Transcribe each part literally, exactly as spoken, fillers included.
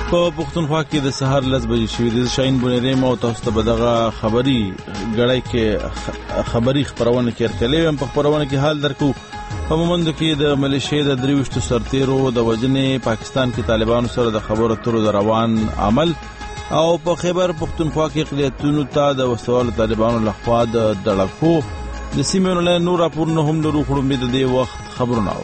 په پښتونخوا کې د سهار لس بجې شوې د شاهین بونیریم او تاسو ته به دغه خبري غړی کې خبري خبرونه کې ارکلې هم په خبرونه کې حال درکو. په مومند کې د ملیشیا د دریوشتو سرتیرو د وجنې پاکستان کې طالبانو سره د خبرو اترو د روان عمل او په خیبر پښتونخوا کې اقلیتونو ته د وسوال طالبانو لخوا د دړکو د سیمونو له نور راپورونه هم لرو. خړم د دې وخت خبرونه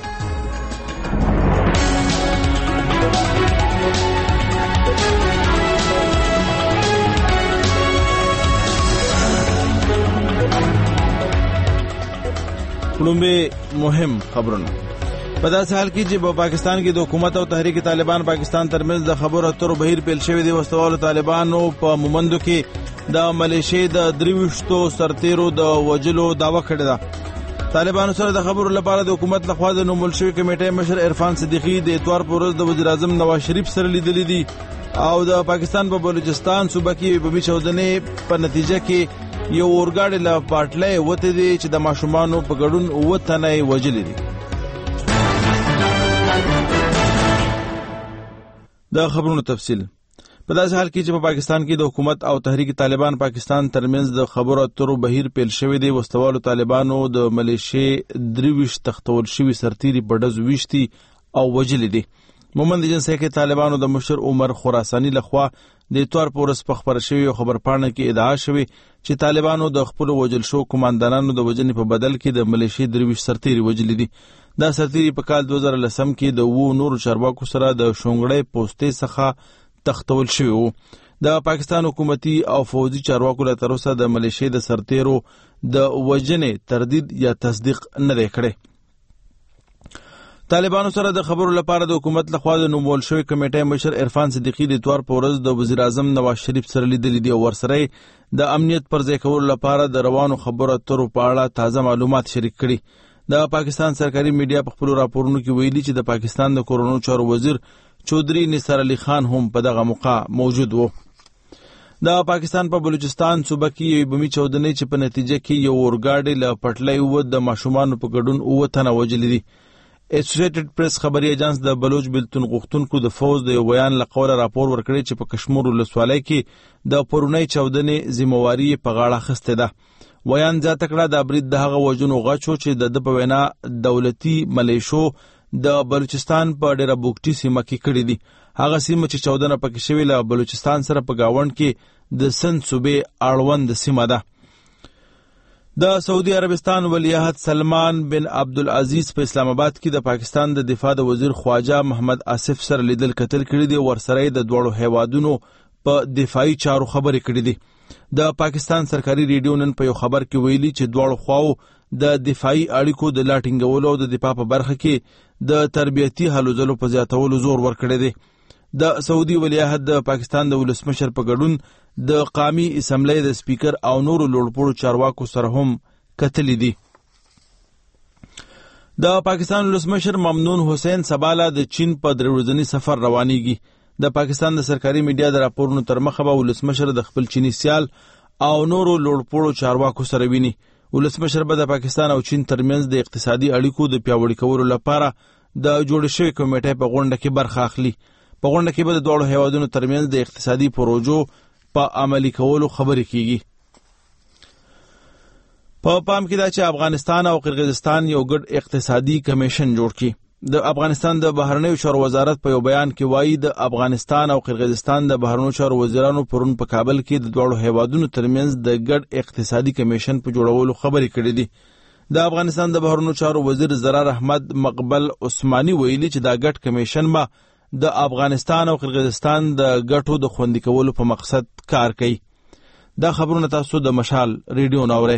کلمبه مهم خبرونه په داسې حال کې چې په پاکستان کې د حکومت او تحریک طالبان پاکستان ترمنځ د خبرو اترو بهیر پیل شوی دی. وسوال طالبانو په مومندو کې د ملیشیا د دریوشتو سرتیرو د وجلو داوا کړې ده. طالبانو سره د خبرو لپاره د حکومت لخوا د نومول شوی کمیټې مشر عرفان صدیقی د اتوار پر ورځ د وزیر اعظم نواز شریف سره لیدلې دي او د پاکستان په بلوچستان صوبه کې بمي چودنې په نتیجه کې یو اورګاډي له پټلۍ وته دي چې د ماشومانو په ګډون اوه تنه وجلې دي. د خبرونو تفصیل په داسې حال کې چې په پاکستان کې د حکومت او تحریک طالبان پاکستان ترمنځ د خبرو اترو بهیر پیل شوی دی. وسوالو طالبانو د ملیشیا دریوش تختول شوی سرتیری په ډز ویشتي او وجلې دي. مومند جنسي کې طالبانو د مشر عمر خراساني لخوا د اتوار پورس په خبر شوی او خبر پاڼه کې ادعا شوی چې طالبانو د خپل وجل شو کمانډانانو د وجنې په بدل کې د ملیشیا درویش سرتیری وجلې دي. دا سرتیری په کال دوه زره لسم کې د وو نور چارواکو سره د شونګړې پوسټې څخه تختول شوی وو. د پاکستان حکومتي او فوجي چارواکو له تروسه د ملیشیا د سرتیرو د وجنې تردید یا تصدیق نه دی کړی. طالبانو سره د خبرو لپاره د حکومت لخوا د نومول شوی کمیټې مشر عرفان صدیقی د اتوار په ورځ د وزیر اعظم نواز شریف سره لیدلې دي او ورسره د امنیت پر ځای کولو لپاره د روانو خبرو اترو په اړه تازه معلومات شریک کړي. د پاکستان سرکاري میډیا په خپل راپورونو کې ویلي چې د پاکستان د کورونو چارو وزیر چودري نثار علي خان هم په دغه موقع موجود وو. د پاکستان په بلوچستان صوبه کې یو بمي چودنې چې په نتیجه کې یو اورګاډي له پټلۍ و د ماشومانو په ګډون اوه تنه وجلې دي. اسوسییټډ پریس خبري ایجنس د بلوچ بلتون غوښتونکو د فوج د یو بیان لقوله راپور ورکړی چې په کشمیر ولسوالۍ کې د پرونی چودنې ذمہواری په غاړه اخیسته ده. بیان زیاته کړه د برید د هغه وجونو غچو چې د په وینا دولتي ملیشو د بلوچستان په ډیره بوکټي سیمه کې کړی دي. هغه سیمه چې چودنه پکې شوی له بلوچستان سره په گاوند کې د سند صوبې اړوند سیمه ده. د سعودي عربستان ولیعهد سلمان بن عبدالعزیز په اسلام آباد کې د پاکستان د دفاع د وزیر خواجه محمد آصف سره لیدل کتل کړي دي. ورسره د دوړو هیوادونو په دفاعي چارو خبرې کړي دي. د پاکستان سرکاري ریډیو نن په یو خبر کې ویلي چې دوړو خواو د دفاعي اړیکو د لا ټینګولو او د دفاع په برخه کې د تربیتي هلو ځلو په زیاتولو زور ورکړی دی. د سعودي ولیعهد د پاکستان د ولسمشر په ګډون د قومي اسمبلی د سپیکر او نورو لوړپوړو چارواکو سره هم کتلې دي. د پاکستان ولسمشر ممنون حسین سباله د چین په درې ورځني سفر روانيږي. د پاکستان د سرکاري میډیا د راپورونو تر مخه به ولسمشر د خپل چینی سیال او نورو لوړپوړو چارواکو سره ویني. ولسمشر به د پاکستان او چین ترمنځ د اقتصادي اړیکو د پیاوړي کولو لپاره د جوړ شوی کمیټې په غونډه کې برخه اخلي. په غونډه کې به د دوړو هیوادونو ترمنځ د اقتصادي پروژو په عملي کولو خبرې کیږي. په پام کې دا چې افغانستان او قرغیزستان یو ګډ اقتصادي کمیشن جوړ کړي. د افغانستان د بهرنیو چارو وزارت په یو بیان کې وایي د افغانستان او قرغیزستان د بهرنیو چارو وزیرانو پرون په کابل کې د دوړو هیوادونو ترمنځ د ګډ اقتصادي کمیشن په جوړولو خبرې کړې دي. د افغانستان د بهرنیو چارو وزیر زرار احمد مقبل عثماني ویلي چې دا ګډ کمیشن ما د افغانستان او قرغیزستان د ګټو د خوندي کولو په مقصد کار کوي. دا خبرونه تاسو د مشال ریډیو ناوره.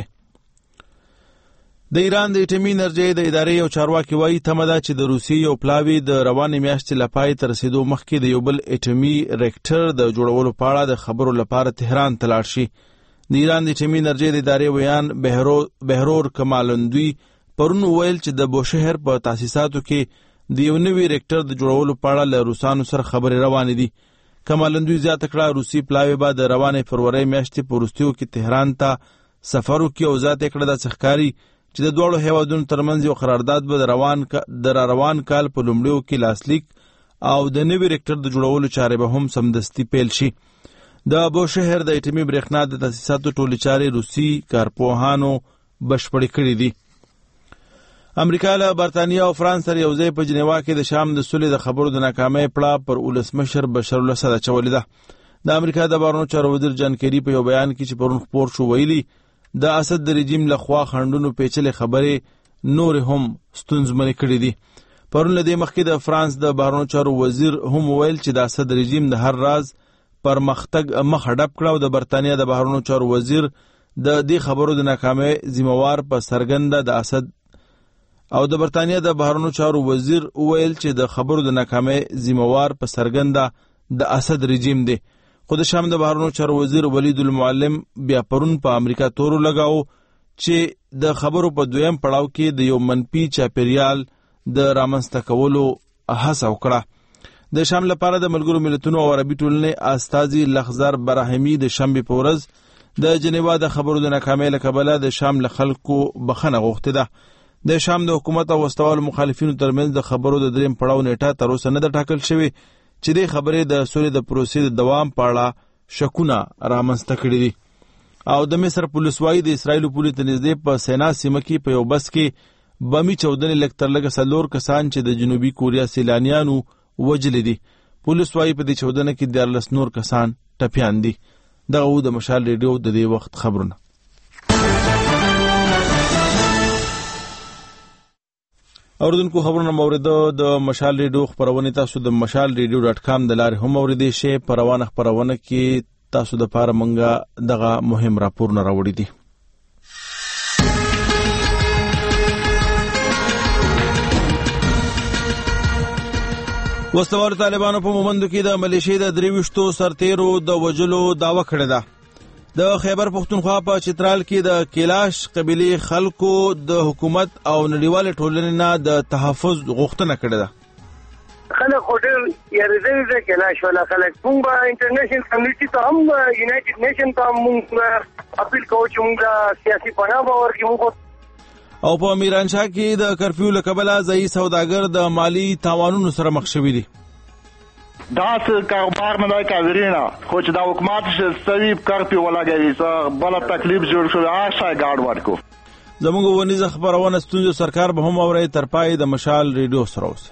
د ایران د اټومي انرژۍ د ادارې یو چارواکي وایي تمه ده چې د روسیې یو پلاوی د روانې میاشتې له پای ته رسېدو مخکې د یو بل اټومي ریکټر د جوړولو په اړه د خبرو لپاره تهران ته لاړ شي. د ایران د اټومي انرژۍ د ادارې ویان بهرور بهرور کمالندوی پرون ویل چې د بوشهر په تاسیساتو کې د یو نوي ریکټر د جوړولو په اړه له روسانو سره خبرې روانې دي. کمالندوی زیاته کړه روسي پلاوی به د روانې فروری میاشتې په وروستیو کې تهران ته سفر وکړي او زیاته کړه داسې ښکاري چې د دوړو هیوادونو ترمنځ یو قرارداد به د روان د روان کال په لومړیو کې لاسلیک او د نوي ریکټر د جوړولو چارې به هم سمدستي پیل شي. د بوشهر د اټومي برېښنا د تاسیساتو ټولې چارې روسي کارپوهانو بشپړې کړې دي. امریکا له برطانیه او فرانس سره یو ځای په جنیوا کې د شام د سولې د خبرو د ناکامۍ پړه پر ولسمشر بشار الاسد اچولې ده. د امریکا د بهرنیو چارو وزیر جان کیری په یو بیان کې چې پرون خپور شو ویلي د اسد د رژیم له خوا خنډونو پیچلې خبرې نور هم ستونزمنې کړې دي. پرون له دې مخکې د فرانس د بهرنیو چارو وزیر هم ویل چې د اسد رژیم د هر راز پرمختګ مخ ډب کړ او د برطانیه د بهرنیو چارو وزیر د دې خبرو د ناکامۍ ذمہوار په سرګنده د اسد او د برطانیه د بهرنیو چارو وزیر ویل چې د خبرو د ناکامۍ ذمہوار په سرګنده د اسد رژیم دی. خو د شام د بهرنیو چارو وزیر ولید المعلم بیا پرون په امریکا تورو لګاو چې د خبرو په دویم پړاو کې د یو منفي چاپیریال د رامنځته کولو هڅه وکړه. د شام لپاره د ملګرو ملتونو او عربي ټولنې استازي لخزر براهیمي د شنبې په ورځ د جنیوا د خبرو د ناکامۍ له کبله د شام له خلکو بخښنه غوښتې ده. د شام د حکومت او وسوالو مخالفینو ترمنځ د خبرو د دریم پړاو نیټه تر اوسه نه ده ټاکل شوې چې د خبرې د سولې د پروسې د دوام په اړه شکونه رامنځته کړي دي. او د مصر پولیس وايي د اسرایلو پولیس ته نږدې په سینا سیمه کې په یو بس کې بمي چاودنې لږ تر لږه څلور کسان چې د جنوبي کوریا سیلانیانو وژلي دي. پولیس وايي په دې چاودنه کې دیارلس نور کسان ټپیان دي. دغه و د مشال ریډیو د دې وخت خبرونه. اوردونکو خبرونه موریدو د مشال ریډیو خبرونه تاسو د مشال ریډیو ډاټ کام د لارې هم اوریدئ شئ. په روانه خبرونه کې تاسو د پاره منګه دغه مهم راپورونه راوړي دي. وسوالو طالبانو په مومندو کې د ملیشیا د درويشتو سرتیرو د وجلو داوا کړې ده. د خیبر پختونخوا په چترال کې د کیلاش قبيله خلکو د حکومت او نړیوال ټولنې نه د تحفظ غوښتنه کړې ده. خلک هوټل یاري د کیلاش ولا خلک موږ انټرنیشنل کمیټي ته هم یونایټډ نیشن ته موږ اپیل کوو چې موږ سیاسي پناه ورکړو. موږ او په میرانشاه کې د کرفیو له کبله ځایي سوداګر د مالی تاوانونو سره مخ شوي دي. دا څه کاروبار نه دی کاورینا خو چې دا حکومت شستوي کرفیو ولګوي څه بل تکلیف جوړ شو آشا ګاډ ورکو. زموږ ونیزه خبرونه ستونزو سرکار به هم اوري تر پای د مشال ریډیو سره اوسه.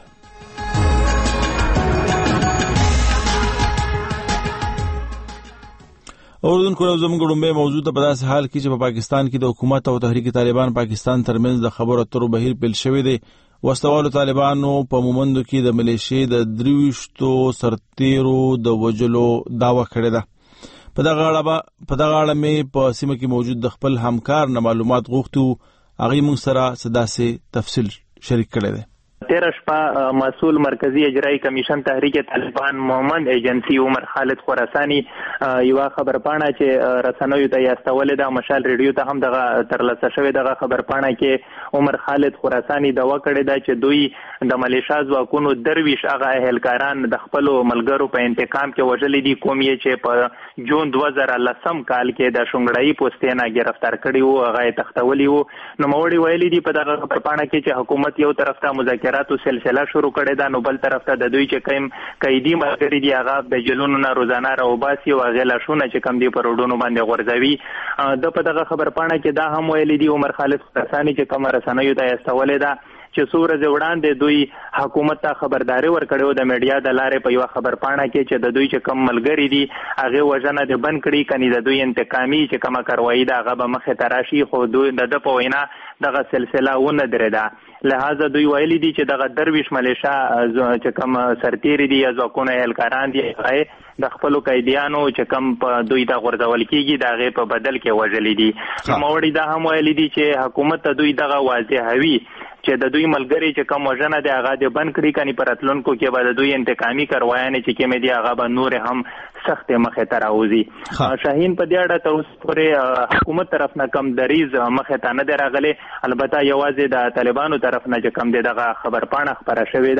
اوردونکو زموږ ډومبه موضوع ته په داسې حال کې چې په پا پاکستان کې د حکومت او تحریک طالبان پاکستان ترمنځ د خبرو اترو بهیر پیل شوی دی. وسوالو طالبانو په مومندو کې د ملیشیا د درويشتو سرتیرو د وجلو داوا کړې ده. په دغه اړه په دغه اړه مې په سیمه کې موجود د خپل همکار نه معلومات غوښتو. هغه موږ سره صداسه تفصیل شریک کړی دی. تیره شپه مسؤل مرکزی اجرایی کمیشن تحریک طالبان مومند ایجنسی عمر خالد خراسانی یو خبرپاڼه چې رسنیو ته یاستولې ده مشال ریډیو ته هم دغه ترلاسه شوې دغه خبرپاڼه کې عمر خالد خراسانی دوا کړې ده چې دوی د ملیشیا ځواکونو درویش هغه اهلکاران د خپل ملګرو په انتقام کې وژلي دي کوم یې چې په جون دوه زره لسم کال کې د شونګړی پوسټینا گرفتار کړي وو هغه تختولي وو. نو موړي ویلي دي په دغه خبرپاڼه کې چې حکومت یو طرف ته مذاکرات تو سلسله شروع کړې ده نو بل طرف ته د دوی چې کوم قیدی ملګری دي هغه د جلونو نه روزانه راوباسي او هغه لاشونه چې کم دي پر وډونو باندې غورځوي. د په دغه خبرپاڼه کې دا هم ویلي دي عمر خالد خراسانی چې کوم رسنیو ته استولې ده چې څو ورځې وړاندې دوی حکومت ته خبرداري ورکړې د میډیا د لارې په یو خبرپاڼه کې چې د دوی چې کم ملګری دي هغه وژنه د بند کړي کني د دوی انتقامي چې کومه کاروایی ده هغه به مخه تراشي خو دوی د په وینا دغه سلسله ونه درېده. لہذا دوی ویلي دي چې دغه درویش ملیشیا چې کوم سرتیری دي یا ځواکونه اهلکاران دي د خپل قیدیانو چې کوم په دوی ته غورځول کیږي دغه په بدل کې وژلي دي. نوموړي دا هم ویلي دي چې حکومت ته دوی دغه واضحوي چې د دوی ملګری چې کوم وژنه دی هغه د بند کړي کني پراتلونکو کې به د دوی انتقامي کاروایانې چې کوم دي هغه به نور هم سخت مخه ته راوځي. شاهین په دې اړه تر اوسه پورې حکومت طرف نه کم دریز مخه ته نه دی راغلی. البته یوازې د طالبانو طرف نه چې کم دی دغه خبرپاڼه خبره شوې ده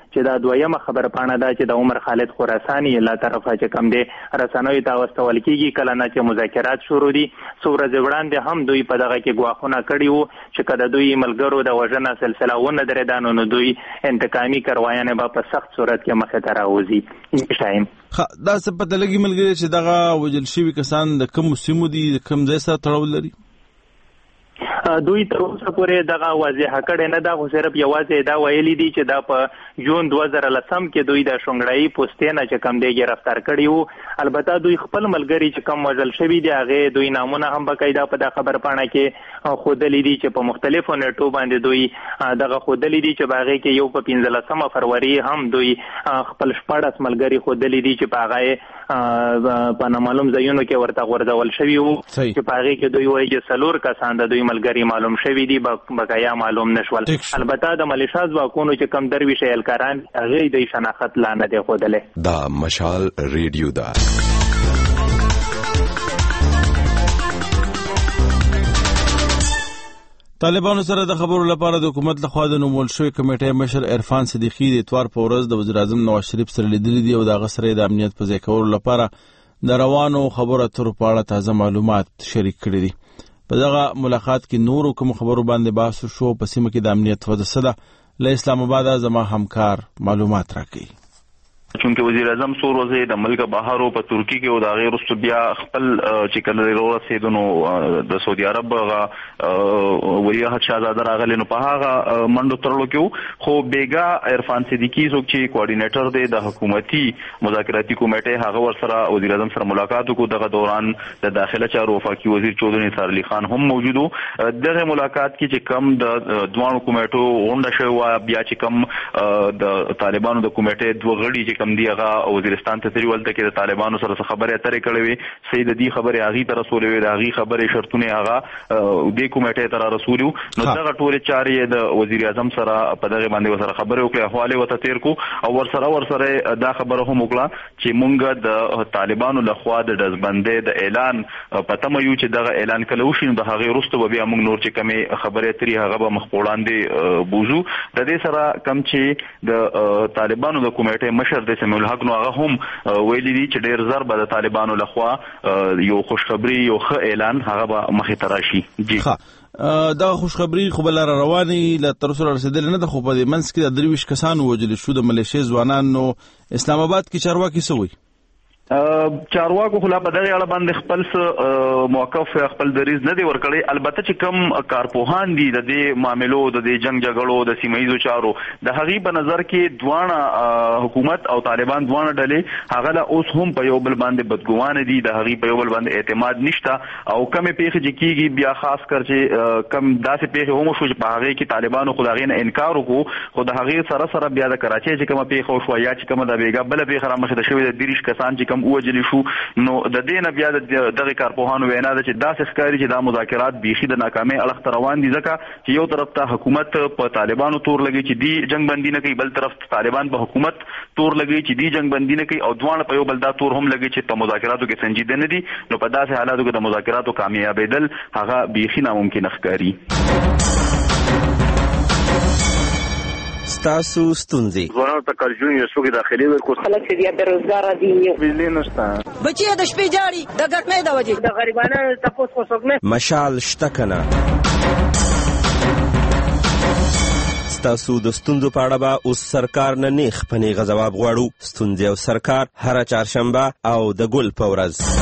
چې دا دویمه خبر پاڼه ده چې د عمر خالد خراساني له طرفه چې کم دی رسنیو ته واستول کیږي کله نه چې مذاکرات شروع دي څو ورځې وړاندې هم دوی په دغه کې ګواښونه کړي وو چې کله دوی ملګرو د وژنه سلسله ونه درېده نو دوی انتقامي کاروایانې به په سخت صورت کې مخې ته راوځي. شایم دا څه پته لګي ملګري چې دغه وژل شوي کسان د کوم سیمو دي د کوم ځای سره تړاو لري؟ دوی تر اوسه پورې دغه واضح کړی نه ده خو صرف یوازې دا ویلي دي چې دا په جون دوه زره لسم کې دوی د شونګړایي پوستې نه چې کم دی ګرفتار کړي وو. البته دوی خپل ملګري چې کم وژل شوي دي هغې دوی نامونه هم باقاعده په دا خبر پاڼه کې ښودلي دي چې په مختلفو نیټو باندې دوی دغه ښودلي دي چې په هغې کې یو په پنځلسمه فروری هم دوی خپل شپاړس ملګري ښودلي دي چې په هغه په نامعلوم ځایونو کې ورته غورځول شوي وو چې په هغې کې دوی وایي چې څلور کسان د دوی ملګري معلوم شوی دی بقایا معلوم نشول. البته د ملیشیا ځواکونو چې کم درویش اهلکاران هغې د شناخت لا نه دی ښودلی. دا مشال ریډیو ده. طالبانو سره د خبرو لپاره د حکومت لخوا د نومول شوی کمیټې مشر عرفان صدیقی د اتوار په ورځ د وزیر اعظم نواز شریف سره لیدلي دي او د هغه سره د امنیت په ځای کولو لپاره د روانو خبرو اترو په اړه تازه معلومات شریک کړي دي. په دغه ملاقات کې نورو کوم خبرو باندې بحث شو. په سیمه کې د امنیت وضع څه ده له اسلام آباد زما همکار معلومات راکړي. چونکه وزیر اعظم څو ورځې د ملک بهر په ترکی کې او د هغې وروسته بیا خپل چې کله ورسېدو نو د سعودي عرب ولیعهد شهزاده راغلی نو په هغه منډو تړلو کې خو بیګا عرفان صدیقي څوک چې کوارډینیټر دی د حکومتي مذاکراتي کمیټې هغه ورسره وزیر اعظم سره ملاقات وکړو. دغه دوران د داخله چارو وفاقي وزیر چودھری نثار علي خان هم موجود و. دغه ملاقات کې چې کم د دوانو کمیټو غونډه شوې وه بیا چې کم د طالبانو د کمیټې دوه غړي کم دی هغه وزیرستان ته تللي ولته کې د طالبانو سره خبرې اترې کړې وې. صحیح د دې خبرې هغې ته رسولې وې د هغې خبرې شرطونه هغه دې کمیټې ته را رسولي وو. نو دغه ټولې چارې د وزیر اعظم سره په دغې باندې ورسره خبرې وکړې احوال یې ورته تېر کړو او ورسره ورسره دا خبره هم وکړه چې مونږ د طالبانو لخوا د ډزبندۍ د اعلان په تمه یو چې دغه اعلان کله وشي نو د هغې وروسته به بیا مونږ نور چې کمې خبرې اترې هغه به مخ په وړاندې بوځو. د دې سره کم چې د طالبانو د کمیټې مشر د سمیع الحق نو هغه هم ویلي دي چې ډېر زر به د طالبانو لخوا یو خوشخبري یو ښه اعلان هغه به مخې ته راشي. جی دا خوشخبري خو به لاره روانې له تر اوسه رسېدلې نه ده خو په دې منځ کې د درویشت کسان ووژل شو د ملیشیا ځوانان. نو اسلام آباد کې چارواکي څه وایي؟ چارواکو خو لا په دغه اړه باندې خپل څه موقف خپل دریځ نه دی ورکړی. البته چې کوم کارپوهان دي د دې معاملو د دې جنگ جګړو د سیمه ییزو چارو د هغې په نظر کې دواړه حکومت او طالبان دواړه ډلې هغه له اوس هم په یو بل باندې بدګوانه دي د هغې په یو بل باندې اعتماد نشته او کمې پیښې چې کېږي بیا خاص کر چې کم داسې پیښې هم وشو چې په هغې کې طالبانو خو د هغې نه انکار وکړو خو د هغې سره سره بیا د کراچۍ چې کومه پیښه وشوه یا چې کومه د بیګا بله پیښه رامخې ته شوې د دېرش کسان چې وجلی شو نو د دې نه بیا د دغه کارپوهانو وینا ده چې داسې ښکاري چې دا مذاکرات بیخي د ناکامۍ اړخ ته روان دي ځکه چې یو طرف ته حکومت په طالبانو تور لګي چې دی جنگ بندي نه کوي بل طرف ته طالبان په حکومت تور لګي چې دی جنگ بندي نه کوي او دواړه په یو بل دا تور هم لګي چې په مذاکراتو کې سنجیده نه دي. نو په داسې حالاتو کې د مذاکراتو کامیابېدل هغه بیخي ناممکن ښکاري. ستاسو ستونزې ځوانانو ته کارجون یو څوک داخلي ورکړو خلک چې بیا بېروزګاره دي بجلي نشته بچي د شپې جاړي د ګرمۍ د وجې د غریبانو تپوس خو څوک نه مشال شته که نه. ستاسو د ستونزو په اړه به اوس سرکار نه نیغ په نیغه ځواب غواړو. ستونزې او سرکار هره چهارشنبه او د ګل په ورځ.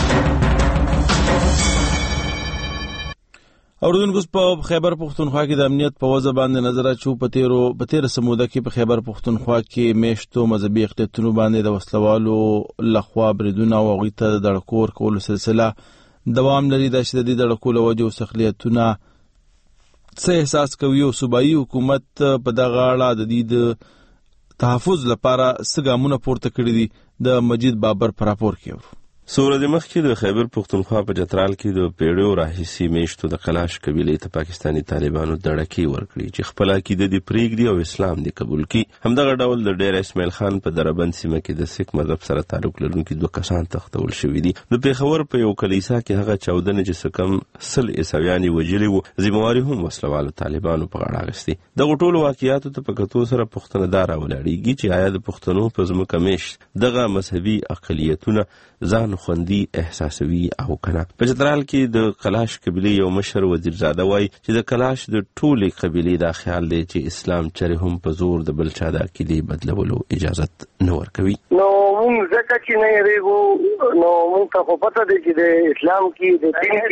اوردونکو په خیبر پختونخوا کې د امنیت په وضع باندې نظر اچو. په تیرو په تیره سموده کې په خیبر پختونخوا کې میشتو مذهبي اقلیتونو باندې د وسلوالو لخوا بریدونه او هغوی ته د دړکو ورکولو سلسله دوام لري. دا چې د دې دړکو له وجې اوس اقلیتونه څه احساس کوي او صوبایي حکومت په دغه اړه د دې د تحفظ لپاره څه ګامونه پورته کړي دي د مجید بابر په راپور کې. څو ورځې مخکې د خیبر پښتونخوا په چترال کې د پیړیو راهیسې میشتو د کلاش قبیلې ته پاکستاني طالبانو دړکې ورکړي چې خپل عقیده دې پرېږدي او اسلام دې قبول کړي. همدغه ډول د ډیر اسماعیل خان په دربند سیمه کې د سیک مذهب سره تعلق لرونکي دوه کسان تختول شوي دي. د پېښور په یو کلیسا کې هغه چاودنې چې څه کم سل عیسویان یې وژلي وو، ذمهواري هم وسلوالو طالبانو په غاړه اخیستې. دغو ټولو واقعیاتو ته په کتو سره پوښتنه دا راولاړېږي چې آیا د پښتنو په ځمکه میشت دغه مذهبي اقلیتونه ځان خوندي احساسوي او کنه. په چترال کې د کلاش قبیلې یو مشر وزیرزاده وایي چې د کلاش د ټولې قبیلې دا خیال دی چې اسلام چرې هم په زور د بل چا د عقیدې بدلولو اجازت نه ورکوي. نو موږ ځکه چې نه یېرېږو، نو موږ ته خو پته دی چې د اسلام کې د دین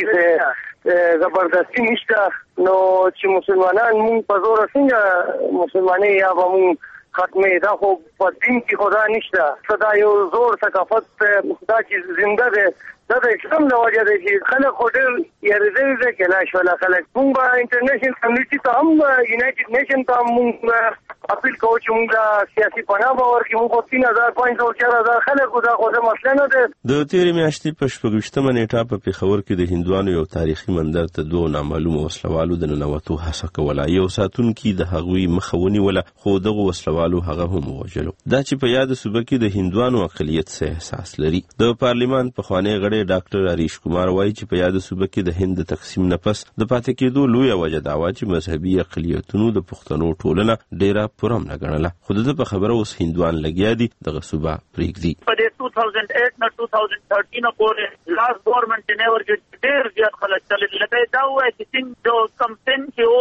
کې زبردستي نشته، نو چې مسلمانان موږ په زور څنګه مسلمانۍ یا به موږ ختمې، دا خو په دین کې خدا نشته. دا یو زور ثقافت دا چې زنده دی، دا د اسلام له وجه دی چې خلک خو ډېر یېرېدلي دي کلاش والا خلک. موږ به انټرنیشنل کمیونټي ته هم یونایټډ نیشن ته هم موږ اپیل کوو چې موږ له سیاسي پناه به ورکړي. موږ خو تین هزار پنځ سوه چار هزار خلک وو، دا خو د مسله نه ده. د تېرې میاشتې په شپږویشتمه نیټه په پېښور کې د هندوانو یو تاریخي مندر ته دوه نامعلومو وسلوالو د ننوتو هڅه کوله. یو ساتونکي د هغوی مخه ونیوله، خو دغو وسلوالو هغه هم ووژلو. دا چې په یاده صوبه کې د هندوانو اقلیت څه احساس لري. د پارلیمان پخوانی غړی ډاکټر هریش کمار وایي چې په یاده صوبه کې د هند د تقسیم نه پس د پاتې کېدو لویه وجه دا وه چې مذهبي اقلیتونو د پښتنو ټولنه ډېره پرامنه ګڼله. خو د ده په خبره اوس هندوان لګیا دي دغه صوبه پرېږدي. په دې two thousand eight نه two thousand thirteen پورې لاس ګورنمنټ یې نه ورکړي، ډېر زیات خلک تللي. لکه یې دا ووایي چې سند جو کم سند چې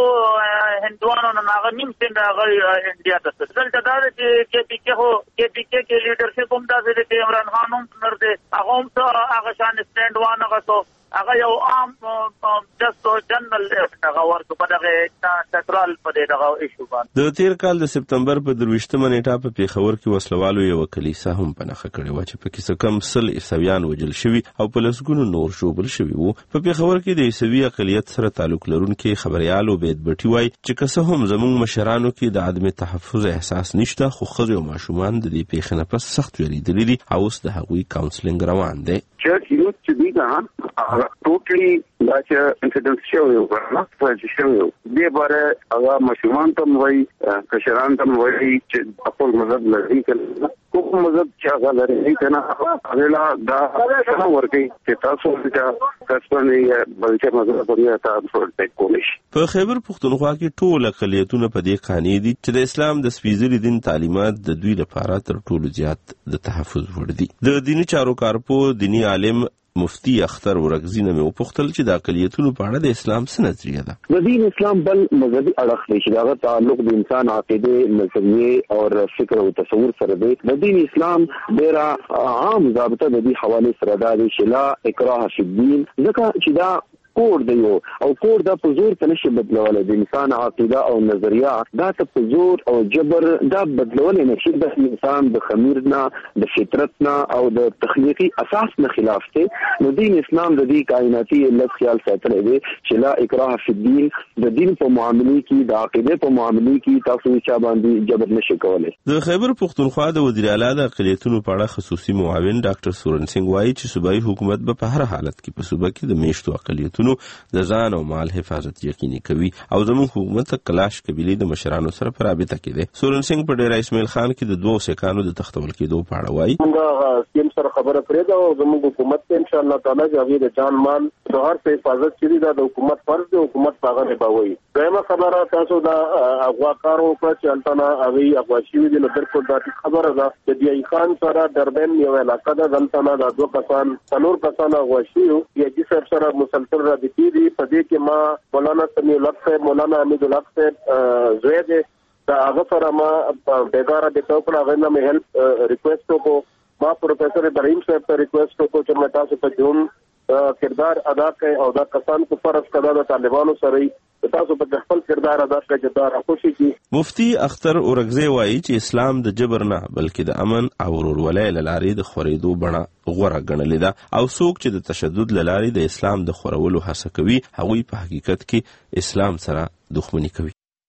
و هندوانو نه هغه نیم سند هغه انډیا ته څه دلته دا ده چې کے پی کے هو کے پی کے کې لیډرشپ هم داسې دی چې عمران خان هم نر دی، هغه هم څه هغه شان سټینډ وانه غوښتو. هغه یو عام جست جنرال هغه ورته په دغه چترال په دغه ایشو باندې. د تیر کال د سپتمبر په درویشتمه نیټه په پېښور کې وسلوالو یو کلیسا هم په نښه کړې وه چې پکې څه کم سل عیسویان وژل شوي او په لسګونو نور ژوبل شوي وو. په پېښور کې د عیسوي اقلیت سره تعلق لرونکي خبریال عبید بټي وایي چې که څه هم زموږ مشرانو کې د عدم تحفظ احساس نشته، خو ښځې او ماشومان د دې پېښې نه پس سخت وېرېدلي دي او اوس د هغوی کاونسلینګ روان دی. Church used to be gone. Uh, totally like uh, incidents show you, not such show you. They bare aga mashuman tam wai kasharan tam wai apol mazhab lari kana ko mazhab cha ga lari kana agela da sama warki che taso cha kasbani balcha mazhab poriya ta tek komish. په خیبر پښتونخوا کې ټول اقلیتونه په دې قانع دي چې د اسلام د سپېڅلي دین تعلیمات د دوی لپاره تر ټولو زیات د تحفظ وړ دي. د دیني چارو کارپو دیني عالم مفتی اختر ورغزی نه مې وپوښتل چې د اقلیتونو په اړه د اسلام څه نظریه ده. د دین اسلام بل مذهبي اړخ دی چې دغه تعلق د انسان عقیده، نظریه او فکر او تصور سره دی. د دین اسلام ډېره عام ضابطه د دې حواله سره دا دی چې لا اکراه فی الدین، ځکه چې دا کور دی او کور دا په زور ته نشي بدلولی. د انسان عقیده او نظریه دا ته په زور او جبر دا بدلولی نشي. د انسان د خمیر نه، د فطرت نه او د تخلیقي اساس نه خلاف دی. نو دین اسلام د دې کائناتي علت خیال ساتلی دی چې لا اکراه فی الدین، د دین په معاملې کې، د عقیده په معاملې کې تاسو چا باندې جبر نشي کولی. د خیبر پښتونخوا د وزیر اعلی د اقلیتونو په اړه خصوصي معاون ډاکټر سورن سنگ وایي چې صوبایي حکومت به په هر حالت کې په صوبه کې د میشتو اقلیتونو د ځان او مال حفاظت یقیني کوي او زموږ حکومت کلاش قبیلې د مشرانو سره په رابطه کې دی. سورن سنگ په ډیر اسماعیل خان کې د دوه سکانو د تختول کېدو په اړه وایي. موږ سیم سره خبره کړې ده او زموږ حکومت ته ان شاء الله تعالی چې د جان مال د هر څه حفاظت کړي دا د حکومت فرض دی، حکومت هغه نبوي. دغه خبره تاسو دا اغواکارو په چلتنا هغه اغواشي دي نو بالکل دا خبره ده چې دی خان سره دربن یو علاقه ده دلته دا دوه کسان څلور کسان اغواشي یو چې سر سره مسلسل را دي دي په دې کې ما مولانا سمیع الحق صاحب، مولانا حمید الحق صاحب زوید دا هغه سره ما بیګاره د ټوکړه غوښنه مې هیلپ ریکوست وکړو. ما پروفیسر ابراهیم صاحب ته ریکوست وکړو چې مې تاسو ته جون کردار ادا کړئ او دا کسان کو فرض کړه د طالبانو سره تاسو په خپل کردار ادا کړئ چې دا راخوشي کی. مفتی اختر اورغزی وایي چې اسلام د جبر نه بلکې د امن او ورورولۍ له لارې د خورېدو بڼه غوره ګڼلې ده او څوک چې د تشدد له لارې د اسلام د خورولو هڅه کوي هغوی په حقیقت کې اسلام سره دښمني کوي.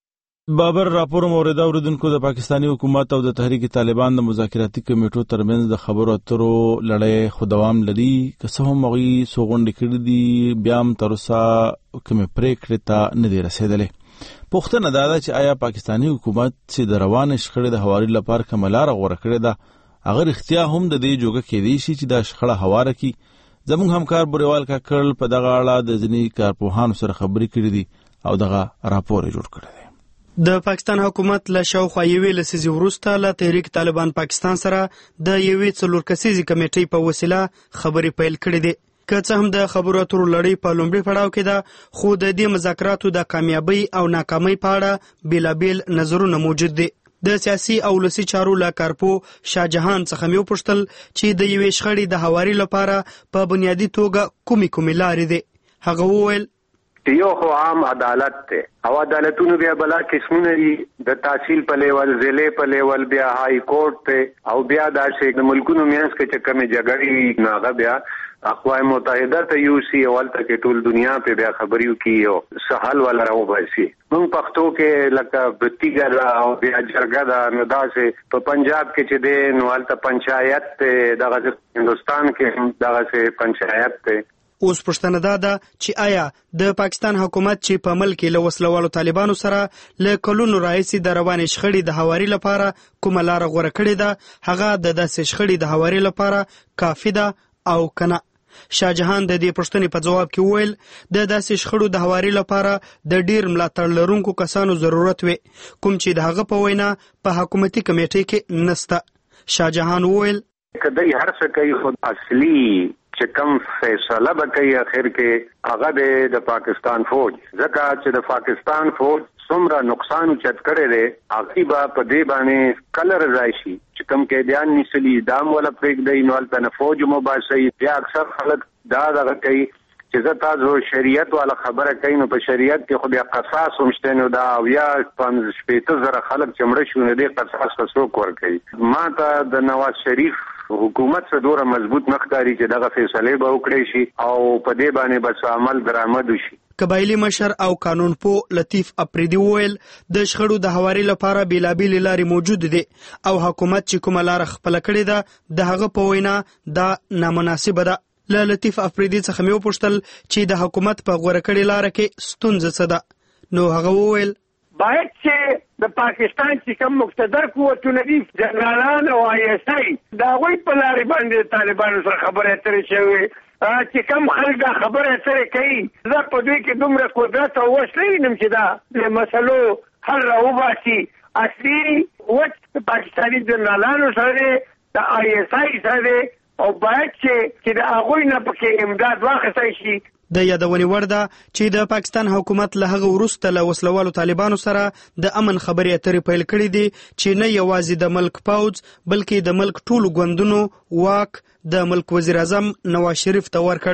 بابر راپور مورده اوریدونکو د پاکستانی حکومت او د تحریک طالبان د مذاکراتي کمیټو ترمنځ د خبرو اترو لړۍ خو دوام لري که څه هم هغوی څو غونډې کړي دي بیا هم تر اوسه کومې پرېکړې ته نه دي رسېدلې. پوښتنه دا ده چې آیا پاکستانی حکومت چې د روانې شخړې د هواري لپاره کومه لاره غوره کړې ده هغه رښتیا هم د دې جوګه کېدی شي چې دا شخړه هواره کړي؟ زموږ همکار بوریوال کاکړ په دغه اړه د ځینې کارپوهانو سره خبرې کړې دي او دغه راپور یې جوړ کړی دی. د پاکستان حکومت له شاوخوا یوې لسیزې وروسته له تحریک طالبان پاکستان سره د یوې څلور کسیزې کمیټې په وسیله خبرې پیل کړې دي. که څه هم د خبرو اترو لړۍ په لومړي پړاو کې ده خو د دې مذاکراتو د کامیابۍ او ناکامۍ په اړه بیلابیل نظرونه موجود دي. د سیاسي او ولسي چارو له کارپو شاهجهان څخه مې وپوښتل چې د یوې شخړې د هواري لپاره په بنیادي توګه کومې کومې لارې دي. هغه وویل یو خو عام عدالت ته او عدالتونو بیا بلا قسمونه دي د تحصیل په لیول ضلع په لیول بیا های کورټ ته او بیا داسې د ملکونو میانس کې چې کومې جګړې ناغه بیا اقوام متحده ته یو سی اولته کې ټول دنیا په بیا خبريو کې او سهال ولا راو باسي. موږ پښتو کې لکه بتیګا او بیا جرګه دا نو داسې په پنجاب کې چې د نوالته پنچایت ته دغه هندستان کې دغه پنچایت ته. اوس پوښتنه دا ده چې آیا د پاکستان حکومت چې په ملک کې له وسلوالو طالبانو سره له کلونو راهیسې د روانې شخړې د هواري لپاره کومه لاره غوره کړې ده هغه د داسې شخړې د هواري لپاره کافي ده او که نه؟ شاهجهان د دې پوښتنې په جواب کې وویل د داسې شخړو د هواري لپاره د ډیر ملاتړ لرونکو کسانو ضرورت وي کوم چې د هغه په وینا په حکومتي کمیټې کې نسته. شاهجهان وویل که دوی هر څه کوي خو اصلي چې کوم فیصله به کوي اخر کې هغه د پاکستان فوج ځکه چې د پاکستان فوج څومره نقصان چت کړی دی هغه به په دې باندې کلر راشي چې کوم کې بیان نسلی دام ولا پرېږدي نو البته فوج مباشي بیا اکثر خلک دا دغه کوي چې زه تاسو شریعت والا خبره کوي نو په شریعت کې خو بیا قصاص همشته نو دا بیا پنځه شپېته زره خلک چې مړه شو نه دي قصاص څوک ورکوي. ما ته د نواز شریف حکومت څخه ډوره مضبوط مخکاري چې دغه فیصله به وکړي شي او په دې باندې بس عمل درآمد وشي. قبایلی مشر او قانون پو لطیف اپریدي وویل د شخړو د هواري لپاره بیلابیل لارې موجود دي او حکومت چې کومه لار خپل کړې ده د هغه په وینا دا نامناسبه ده. له لطیف اپریدي څخه مې وپوښتل چې د حکومت په غوره کړې لار کې ستونزه څه ده نو هغه وویل باید چې د پاکستان چې کوم مقتدر قوتونه دي جنرالان او آی اس آی دا غوي په لارې باندې طالبانو سره خبرې اترې شوي چې کوم خلک دا خبرې اترې کوي زه په دوی کې دومره قدرت او وس نه وینم چې دا د مسلو حل راوباسي. اصلي وچ پاکستاني جنرالانو سره د آی اس آی سره او باید چې د هغوی نه پکې امداد واخیستی شي. د یادونې وړ ده چې د پاکستان حکومت له هغه وروسته له وسلوالو طالبانو سره د امن خبرې اترې پیل کړې دي چې نه یوازې د ملک پوځ بلکې د ملک ټولو ګوندونو واک د ملک وزیر اعظم نواز شریف ته ورکړ.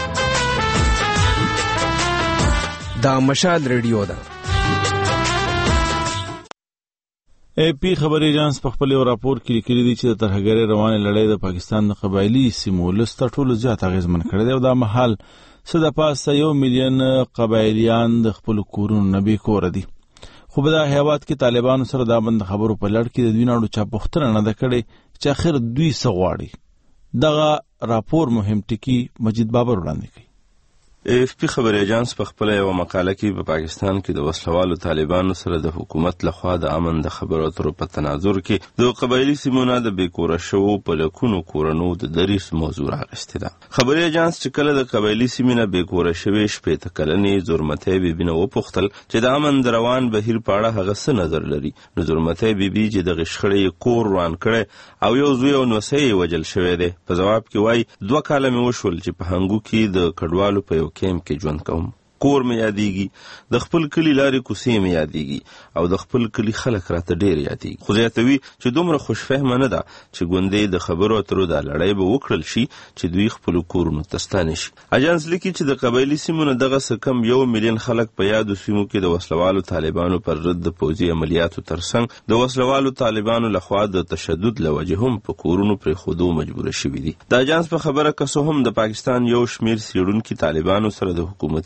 دا مشال ریډیو ده. ای پی خبري ایجنس په خپل راپور کې لیکلي دي چې د ترهګرۍ روانې لړۍ د پاکستان د قبایلي سیمو ولس ته ټولو زیات اغېزمن کړی دی او دا مهال څه د پاسه یو میلیون قبایلیان د خپل کورونو نه بې کوره دي. خو په دا هیواد کې طالبانو سره دا بند خبرو په لړ کې د دوی نه اړو چا پوښتنه نه ده کړې چې اخر دوی څه غواړي. دغه راپور مهم ټکي مجید بابر وړاندې کوي. اف پی خبر ایجنس په خپل یو مقاله کې په پاکستان کې د وسلوالو طالبانو سره د حکومت لخوا د امن د خبرو اترو په تناظر کې د قبایلی سیمونو د بیکوره شو په لکونو کورونو د دریس موضوع راغسته ده. خبر ایجنس چې کله د قبایلی سیمینه بیکوره شوي شپې ته کلنې زورمته بیبینه وپوښتل چې د امن روان بهیر پاړه هغه څه نظر لري نو زورمته بیبي چې د غشخړې کور روان کړي او یو زوی او نوسې وجل شوی دی په جواب کې وای دوه کاله مې وشول چې په هنګو کې د کډوالو په کیم کې ژوند کوم کور مې یادېږي د خپل کلی لارې کوڅې مې یادېږي او د خپل کلی خلک راته ډېر یادېږي. خو زیاتوي چې دومره خوشفهمه نه ده چې ګوندې د خبرو اترو دا لړۍ به وکړل شي چې دوی خپلو کورونو ته ستانه شي. اجانس لیکي چې د قبایلي سیمو نه دغسې کم یو میلیون خلک په یادو سیمو کې د وسلوالو طالبانو پر ضد د پوځي عملیاتو ترڅنګ د وسلوالو طالبانو لخوا د تشدد له وجې هم په کورونو پرېښودو مجبوره شوي دي. د اجانس په خبره که څه هم د پاکستان یو شمېر څېړونکي طالبانو سره د حکومتي خبرو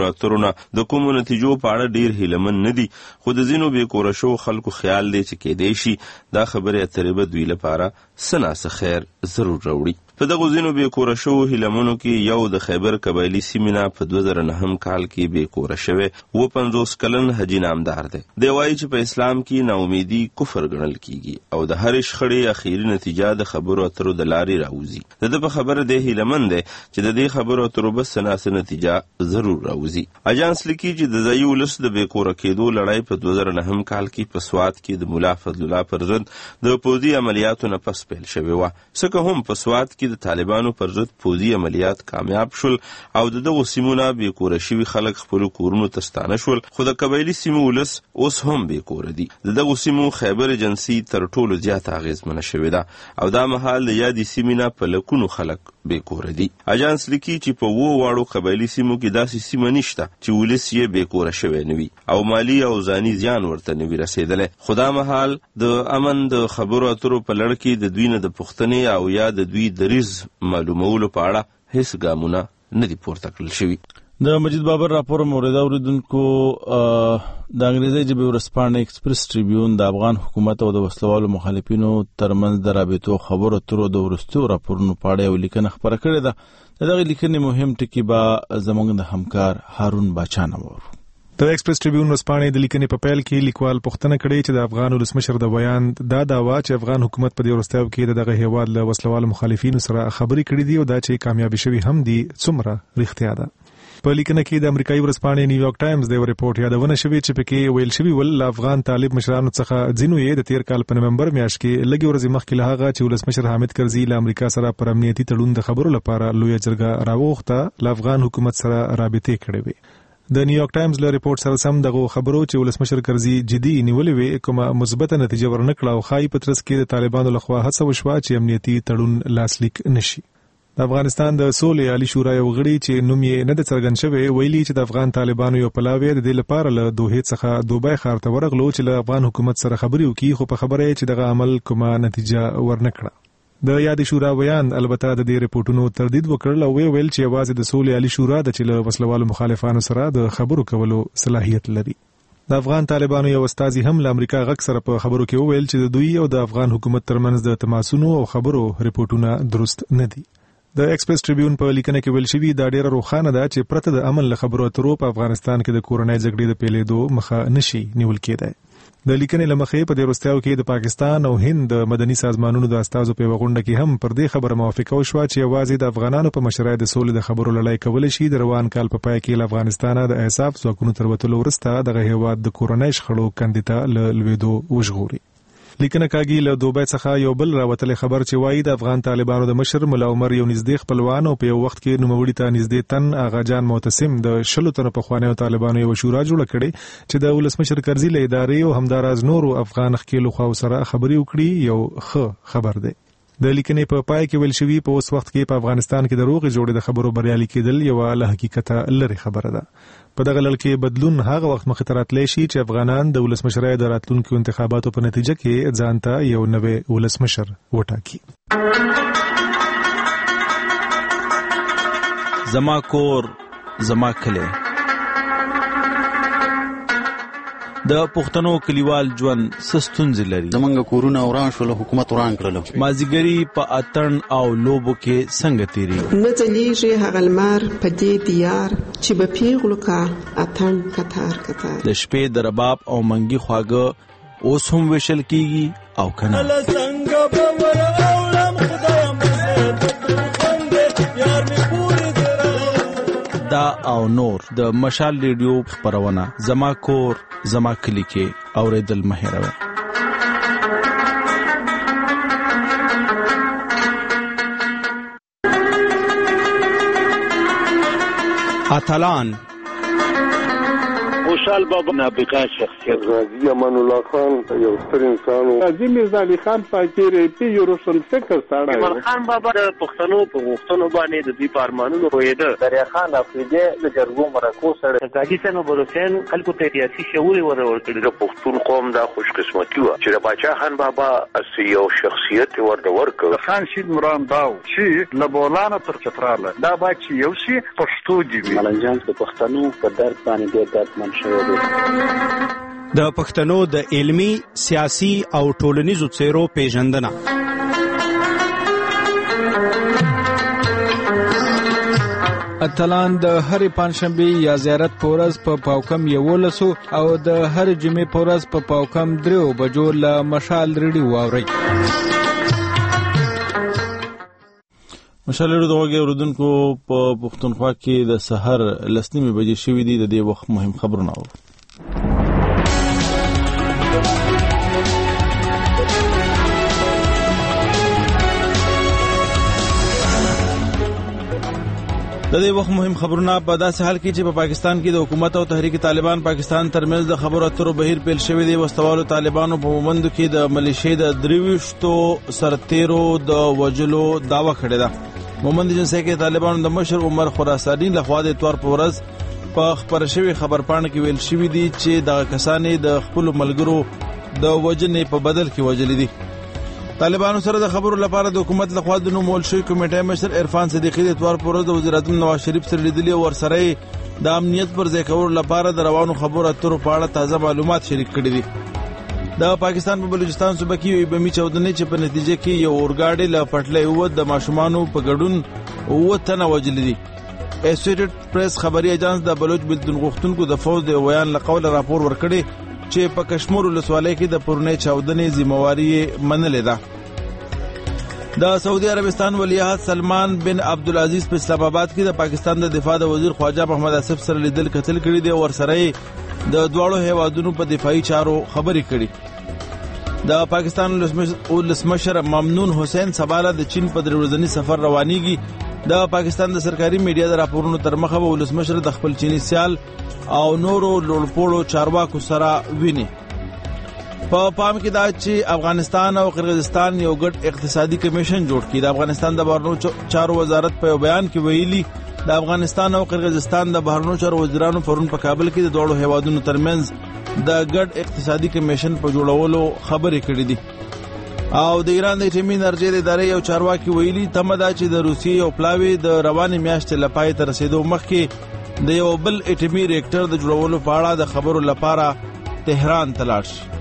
خبرو اترو نه د کومو نتیجو په اړه ډیر هیلمن نه دي، خو د ځینو بې کوره شوو خلکو خیال دی چې کیدای شي دا خبرې اترې به دوی لپاره څه ناڅه خیر ضرور راوړي. په دغو ځینو بې کوره شوو هیلمنو کې یو د خیبر قبایلي سیمې نه په دوه زره نهم کال کې بې کوره شوی اووه پنځوس کلن حاجي نامدار دی. دی وایي چې په اسلام کې ناامیدي کفر ګڼل کیږي او د هرې شخړې اخیری نتیجه د خبرو اترو د لارې راوځي. د ده په خبره دی هیلمن دی چې د دې خبرو اترو بس څه ناڅه نتیجه ضرور راوځي. اجانس لیکي چې د ځایي ولس د بې کوره کېدو لړۍ په دوه زره نهم کال کې په سوات کې د ملا فضل الله پر ضد د پوځي عملیاتو نه پس پیل شوې وه. څه که هم په سوات کې د طالبانو پر ضد پوځي عملیات کامیاب شول او د دغو سیمو نه بې کوره شوي خلک خپلو کورونو ته ستانه شول، خو د قبایلي سیمو ولس اوس هم بې کوره دي. د دغو سیمو خیبر ایجنسي تر ټولو زیاته اغېزمنه شوې ده او دا مهال د یادې سیمې نه په لکونو خلک بې کوره دي. اجانس لیکي چې په اووه واړو قبایلي سیمو کې داسې سیمه نشته چې ولس یې بې کوره شوی نه وي او مالي او ځاني زیان ورته نه وي رسېدلی، خو دا مهال د امن د خبرو اترو په لړ کې د دوی نه د پوښتنې او یا د دوی دریځ معلومولو په اړه هیڅ ګامونه نه دي پورته کړل شوي. د مجید بابر راپور مورد اوریدونکو، د انګریزي ژبې ورځپاڼه ایکسپریس ټریبیون د افغان حکومت او د وسلوالو مخالفینو ترمنځ د رابطو خبرو اترو د وروستیو راپورونو په اړه یو لیکنه خپره کړې ده. د دغې لیکنې مهم ټکي به زموږ د همکار هارون باچا نه واورو. د ایکسپریس ټریبیون ورځپاڼې د لیکنې په پیل کې لیکوال پوښتنه کړې چې د افغان ولسمشر د بیان دا دعوا چې افغان حکومت په دې وروستیو کې د دغه هیواد له وسلوالو مخالفینو سره خبرې کړې دي او دا چې کامیابي شوي هم دي څومره رښتیا ده. په لیکنه کې د امریکایي ورځپاڼې نیویارک ټایمز د ریپورت یادونه شوې چې پکې ویل شوي ول افغان طالب مشرانو څخه ځینو یې د تیر کال په نومبر میاشت کې لږې ورځې مخکې له هغه چې ولسمشر حامد کرزي له امریکا سره پر امنیتي تړون د خبرو لپاره لویه جرګه راوغوښته له افغان حکومت سره رابطې کړې وې. د نیویارک ټایمز له ریپورت سره سم دغه خبرو چې ولسمشر کرزي جدي نیولې وې کومه مثبته نتیجه ورنکړه او خای پترس کې د طالبانو لخوا هڅه وشوه چې امنیتي تړون لاسلیک نشي. د افغانستان د سولې عالی شورا یو غړي چې نوم یې نه د څرګند شوی ویلي چې د افغان طالبانو یو پلاوی د دې لپاره له دوحې څخه دوبۍ ښار ته ورغلو چې له افغان حکومت سره خبرې وکړي، خو په خبره یې چې دغه عمل کومه نتیجه ورنکړه. د یادې شورا بیان البته د دې ریپورتونو تردید وکړل او ویل چې یوازې د سولې عالی شورا د چې له وسلوالو مخالفانو سره د خبرو کولو صلاحیت لري. د افغان طالبانو یو استازي هم له امریکا غږ سره په خبرو کې وویل چې د دوی او د افغان حکومت ترمنځ د تماسونو او خبرو ریپورتونه درست نه دي. د ایکسپریس ټریبیون په لیکنه کې ویل شوي دا ډیره روښانه ده چې پرته د امن له خبرو اترو په افغانستان کې د کورنۍ جګړې د پیلېدو مخه نشي نیول کېدای. د لیکنې له مخې په دې وروستیو کې د پاکستان او هند د مدني سازمانونو د استازو په یوه غونډه کې هم پر دې خبره موافقه وشوه چې یوازې د افغانانو په مشرۍ د سولې د خبرو لړۍ کولی شي د روان کال په پای کې له افغانستانه د انصاف ځواکونو تر وتلو وروسته دغه هیواد د کورنۍ شخړو کندې ته له لوېدو وژغوري. لیکنه کاږي له دوبۍ څخه یو بل راوتلی خبر چې وایي د افغان طالبانو د مشر ملا عمر یو نږدې خپلوان او په یو وخت کې نوموړي ته نږدې تن آغا جان معتصم د شلو تنو پخوانیو طالبانو یو شورا جوړه کړې چې د ولسمشر کرزي له ادارې او همداراز نورو افغان ښکېلو خواو سره خبرې وکړي یو ښه خبر دی. د لیکنې په پای کې ویل شوي په اوس وخت کې په افغانستان کې د روغې جوړې د خبرو بریالي کېدل یوه له حقیقته لرې خبره ده. په دغه لړ کې بدلون هغه وخت مخې ته راتلی شي چې افغانان د ولسمشرۍ د راتلونکو انتخاباتو په نتیجه کې ځان ته یو نوی ولسمشر وټاکي. زما کور زما کلی. د پښتنو کلیوال ژوند څه ستونزې لري؟ زمونږ کورونه وران شول، حکومت وران کړل. مازیګري په اتڼ او لوبو کې څنګه تیریږي؟ نه ځلیږي هغه لمر په دې دیار چې به پیغلو کا اتڼ کتار کتار. د شپې د رباب او منګي خواږه اوس هم ویشل کیږي او کنه. دا او نور د مشال ریډیو خبرونه زما کور زما کلی کې اوریدل مه هېروئ. اتلان خوشحال بابا نابغه شخصیت. غازی امان الله خان یو ستر انسان و غازی میرزا علي خان پاکي ریپي یو روشن فکر سره. ایمان خان بابا د پښتنو په غوښتنو باندې د دې پارمانونو وېده. دریا خان افریدي د جرګو مرکو سره. غازی سره بروسین خلکو ته سیاسي شعور ورور کړی. د پښتون قوم دا خوش قسمتي و چې د باچا خان بابا اسی یو شخصیت ورته ورکړ. خان شید مرام داو چې لبولانه تر چتراله دا با چې یو شي پښتو دی. ملنجان د پښتنو په درد باندې ډېر دردمن شوی دی. د پښتنو د علمی، سیاسي او ټولنیزو څیرو پیژندنه. اتلان د هر پنځشنبه یا زیارت پورز په پاوکم یولسو او د هر جمعې پورز په پاوکم درو بجو له مشال ریډیو واوري. مشال ریډیو دغه اوردونکو په پښتونخوا کې د سحر لسنیمه بجې شوې دي. د دې وخت مهم خبرونه اورو. د دې وخت مهم خبرونه په داسې حال کې چې په پاکستان کې د حکومت او تحریک طالبان پاکستان ترمنځ د خبرو اترو بهیر پیل شوی دی. وسوالو طالبانو په مومندو کې د ملیشې د درويشتو سرتیرو د وجلو داوا کړې ده. مومند جنسي کې طالبانو د مشر عمر خراساني لخوا د اتوار په ورځ په خبر شوی خبرپاڼه کې ویل شوی دی چې د کسانې د خپل ملګرو د وجنې په بدل کې وجلې دي. طالبانو سره د خبرو لپاره د حکومت لخوا د نومول شوی کمیټې مشر عرفان صدیقی د اتوار پر ورځ د وزیر اعظم نواز شریف سره لیدلي او ورسره د امنیت پر ځای کولو لپاره د روانو خبرو اترو په اړه تازه معلومات شریک کړي دي. د پاکستان په بلوچستان صوبه کې یو بمی چودنې چې په نتیجه کې یو اورګاډي له پټلۍ ووت د ماشومانو په ګډون اووه تنه وژلي دي. اسوسییټډ پریس خبري ایجنس د بلوچ بلدون غوښتونکو د فوج د ویان لقول راپور ورکړي چې په کشمیر ولسوالۍ کې د پرونی چودنې ذمہواری منلې ده. د سعودي عربستان ولیعهد سلمان بن عبدالعزیز په اسلام آباد کې د پاکستان د دفاع د وزیر خواجه محمد اسف سره لیدل کتل کړي دي او ورسره د دواړو هیوادونو په دفاعي چارو خبرې کړي. د پاکستان ولسمشر ممنون حسین سباله د چین په دروازنی سفر روانيږي. د پاکستان د سرکاري میډیا د راپورونو تر مخه به ولسمشر د خپل چینی سیال او نورو لوړپوړو چارواکو سره ویني. په پام کې دا چې افغانستان او قرغیزستان یو ګډ اقتصادي کمیشن جوړ کړي. د افغانستان د بهرنیو چارو وزارت په یو بیان کې ویلي د افغانستان او قرغیزستان د بهرنیو چارو وزیرانو پرون په کابل کې د دوه هیوادونو ترمنځ د ګډ اقتصادي کمیشن په جوړولو خبرې کړې دي. او د ایران د اټومي انرژي د ادارې یو چارواکي ویلي تمه ده چې د روسیې او پلاوی د روانې میاشتې لپاره تر رسیدو مخکې د یو بل اټومي ریاکټر د جوړولو په اړه د خبرو لپاره تهران ته لاړ شي.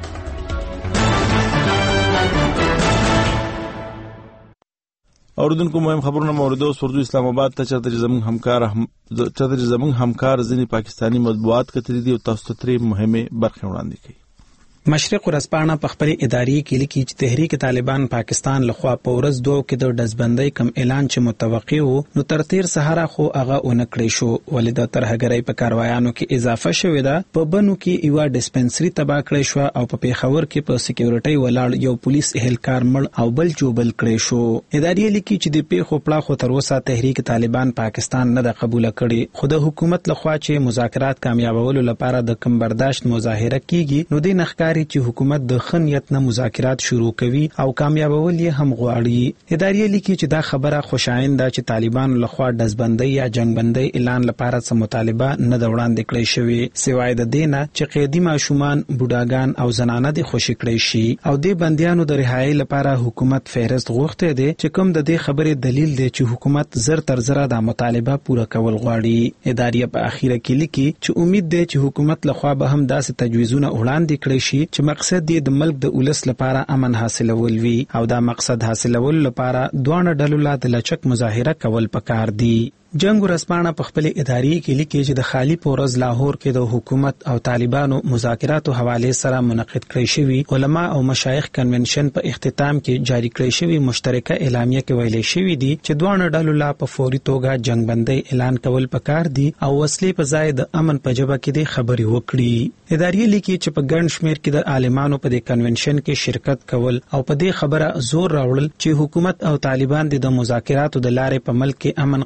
اوردونکو مهم خبرونه موردو سردو اسلام آباد ته چرته زمون همکار چرته زمون همکار ځینی پاکستانی مطبوعات کتري دي او تاسو ته مهمه برخه وړاندې کوي. مشرق ورځپاڼه په خپل اداري کې لیکي چې تحریک طالبان پاکستان لخوا په ورځ دوه کې د دزبندۍ کم اعلان چې متوقع وو نو تر تیر سهار خو هغه اونکړې شو ولې د ترهګرۍ په کاروایانو کې اضافه شوې ده. په بنو کې یو ډیسپنسري تباہ کړې شو او په پیښور کې په سکیورټي ولاړ یو پولیس اهلکار مړ او بل جوبل کړې شو. اداري لیکي چې د پیښو پړه خو تر اوسه تحریک طالبان پاکستان نه د قبول کړي خو د حکومت لخوا چې مذاکرات کامیابولو لپاره د کم برداشت مظاهره کیږي نو د نخکار چې حکومت د خنیت نه مذاکرات شروع کوي او کامیابول یې هم غواړي. ادارې لیکي چې دا خبره خوشایند ده چې طالبان لخوا دزبندۍ یا جنگبندۍ اعلان لپاره څه مطالبه نه د وړاندې کړی شوی سوای د دینه چې قیدی ماشومان بوډاګان او زنانه د خوشی کړی شي او د بندیانو د رهایی لپاره حکومت فهرست غوښته دي چې کوم د دې خبرې دلیل دی چې حکومت زر تر زره د مطالبه پوره کول غواړي. ادارې په اخیره کې لیکي چې امید ده چې حکومت لخوا به هم داسې تجویزونه وړاندې کړی شي چې مقصد دی د ملک د ولس لپاره امن حاصلول وي او دا مقصد حاصلول لپاره دوه ډلو لا د لچک مظاهره کول پکار دي. جنگ ورځپاڼه په خپل اداري کې لیکي چې د خالی پورز لاهور کې د حکومت او طالبانو مذاکراتو حواله سره منعقد کړی شوی علما او مشایخ کنونشن په اختتام کې جاری کړی شوی مشترکه اعلامیه کې ویلي شوی دی چې دوه ډلو لا په فوري توګه جنگ بندي اعلان کول پکار دي او وسلې په ځای د امن په جبه کې د خبري وکړي. اداري لیکي چې په ګڼ شمیر کې د عالمانو په دې کنونشن کې شرکت کول او په دې خبره زور راوړل چې حکومت او طالبان د مذاکراتو د لارې په ملک کې امن قائم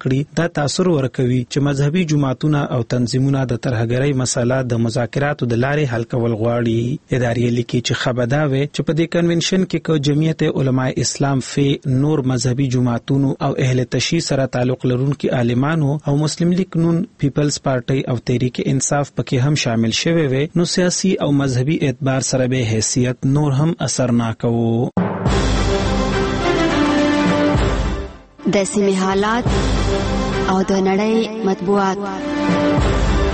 کړي دا تاثیر ورکوي چې مذهبي جماعتونه او تنظیمونه د ترهګرۍ مسله د مذاکراتو د لارې حل کول غواړي. ادارې لیکي چې خبرداوي چې په دې کنونشن کې کو جمعیت علماء اسلام فی نور مذهبي جماعتونو او اهل تشیع سره تعلق لرونکي عالمانو او مسلم لیگ نون پیپلز پارټي او تحریک انصاف پکې هم شامل شوي وي نو سیاسي او مذهبي اعتبار سره به حیثیت نور هم اثرناک وو. د سیمې حالات او د نړۍ مطبوعات.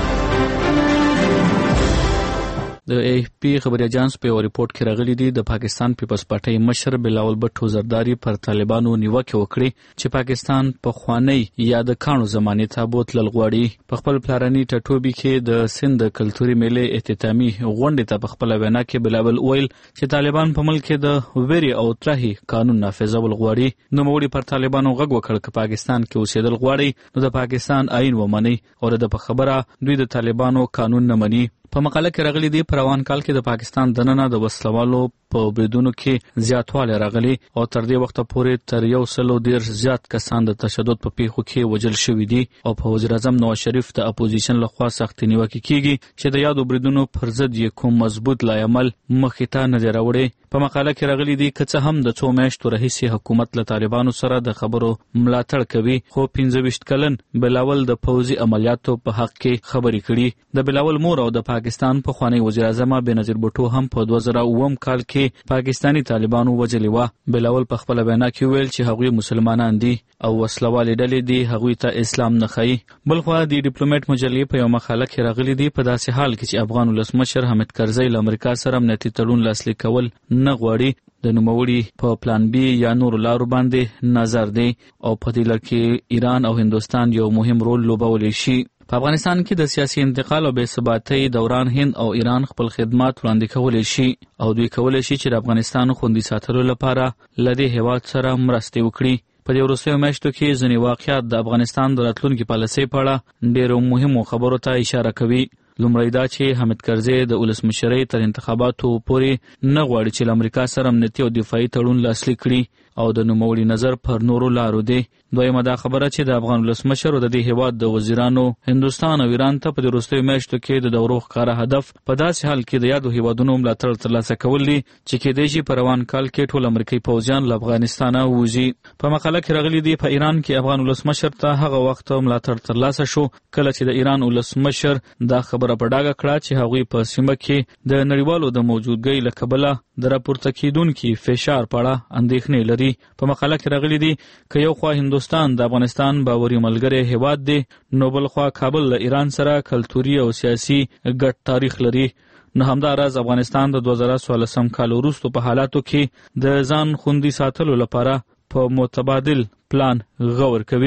د ای اف پی خبري اژانس په ریپورت کې راغلي دي د پاکستان پیپلز پارټي مشر بلاول بټو زرداری پر طالبانو نیوکه وکړي چې پاکستان په خوانی یا د کانو زمانه تابوت للغواړي. په خپل پلاني ټټوبي کې د سند کلتوري میلې اختتامي غونډې ته په خپل وینا کې بلاول ویل چې طالبان په ملک کې د ویري او ترهي قانون نافذول غواړي. نو موږ پر طالبانو غږ وکړ چې پاکستان کې اوسېدل غواړي نو د پاکستان آئین ومني او د خبره دوی د طالبانو قانون نه مني. په مقاله کې راغلي دي په روان کال کې د پاکستان دننه د وسلوالو په بریدونو کې زیاتوالی راغلی او تر دې وخته پورې تر یو سلو ډیر زیات کسان د تشدد په پیښو کې وژل شوي دي او په وزیر اعظم نواز شریف د اپوزیشن لخوا سخت نیوکه کیږي چې د یادو بریدونو پر ضد یې کوم مضبوط لایعمل مخې ته نه دی راوړی. په مقاله کې راغلي دي که څه هم د څو میاشتو راهیسې حکومت له طالبانو سره د خبرو ملاتړ کوي خو پنځه ویشت کلن بلاول د پوځي عملیاتو په حق کې خبرې کړي. د بلاول مور او د پاکستان په خوانی وزیر اعظم بنظیر بوټو هم په دوه زره اووم کال کې پاکستانی طالبانو وژلي و. بلاول په خپل بیان کې ویل چې هغوی مسلمانان دي او وسلوالې ډلې دي هغوی ته اسلام نه ښيي. بلخوا د ډیپلوماټ مجلې په یو مقاله کې راغلي دي په داسې حال کې چې افغان ولسمشر حامد کرزی له امریکا سره امنیتي تړون لاسلیک کول نه غواړي د نوموړي په پلان بی یا نور لارو باندې نظر دی او په دې لړ کې ایران او هندوستان یو مهم رول لوبولی شي. په افغانستان کې د سیاسي انتقال او بې ثباتۍ دوران هند او ایران خپل خدمات وړاندې کولی شي او دوی کولی شي چې د افغانستان خوندي ساتلو لپاره له دې هېواد سره مرستې وکړي. په دې وروستیو میاشتو کې ځینې واقعیات د افغانستان د راتلونکي پالیسۍ په اړه ډېرو مهمو خبرو ته اشاره کوي. لومړی دا چې حامد کرزی د ولسمشرۍ تر انتخاباتو پورې نه غواړي چې له امریکا سره امنیتي او دفاعي تړون لاسلیک کړي او د نوموړي نظر پر نورو لارو دی. دویمه دا خبره چې د افغان ولسمشر او د دې هېواد د وزیرانو هندوستان او ایران ته په دې وروستیو میاشتو کې د دورو ښکاره هدف په داسې حال کې د یادو هېوادونو ملاتړ ترلاسه کول دي چې کېدای شي په روان کال کې ټول امریکایي پوځیان له افغانستانه ووځي. په مقاله کې راغلي دي په ایران کې افغان ولسمشر ته هغه وخت ملاتړ ترلاسه شو کله چې د ایران ولسمشر دا خبره په ډاګه کړه چې هغوی په سیمه کې د نړیوالو د موجودګۍ له کبله د راپورته کیدونکي فشار په اړه اندېښنې لري. په مقاله کې راغلي دي که یو خوا هندوستان د افغانستان باوري ملګری هېواد دی نو بل خوا کابل له ایران سره کلتوري او سیاسي ګډ تاریخ لري. نو همداراز افغانستان د دوه زره څوارلسم کال وروسته په حالاتو کې د ځان خوندي ساتلو لپاره په متبادل پلان غور کوي.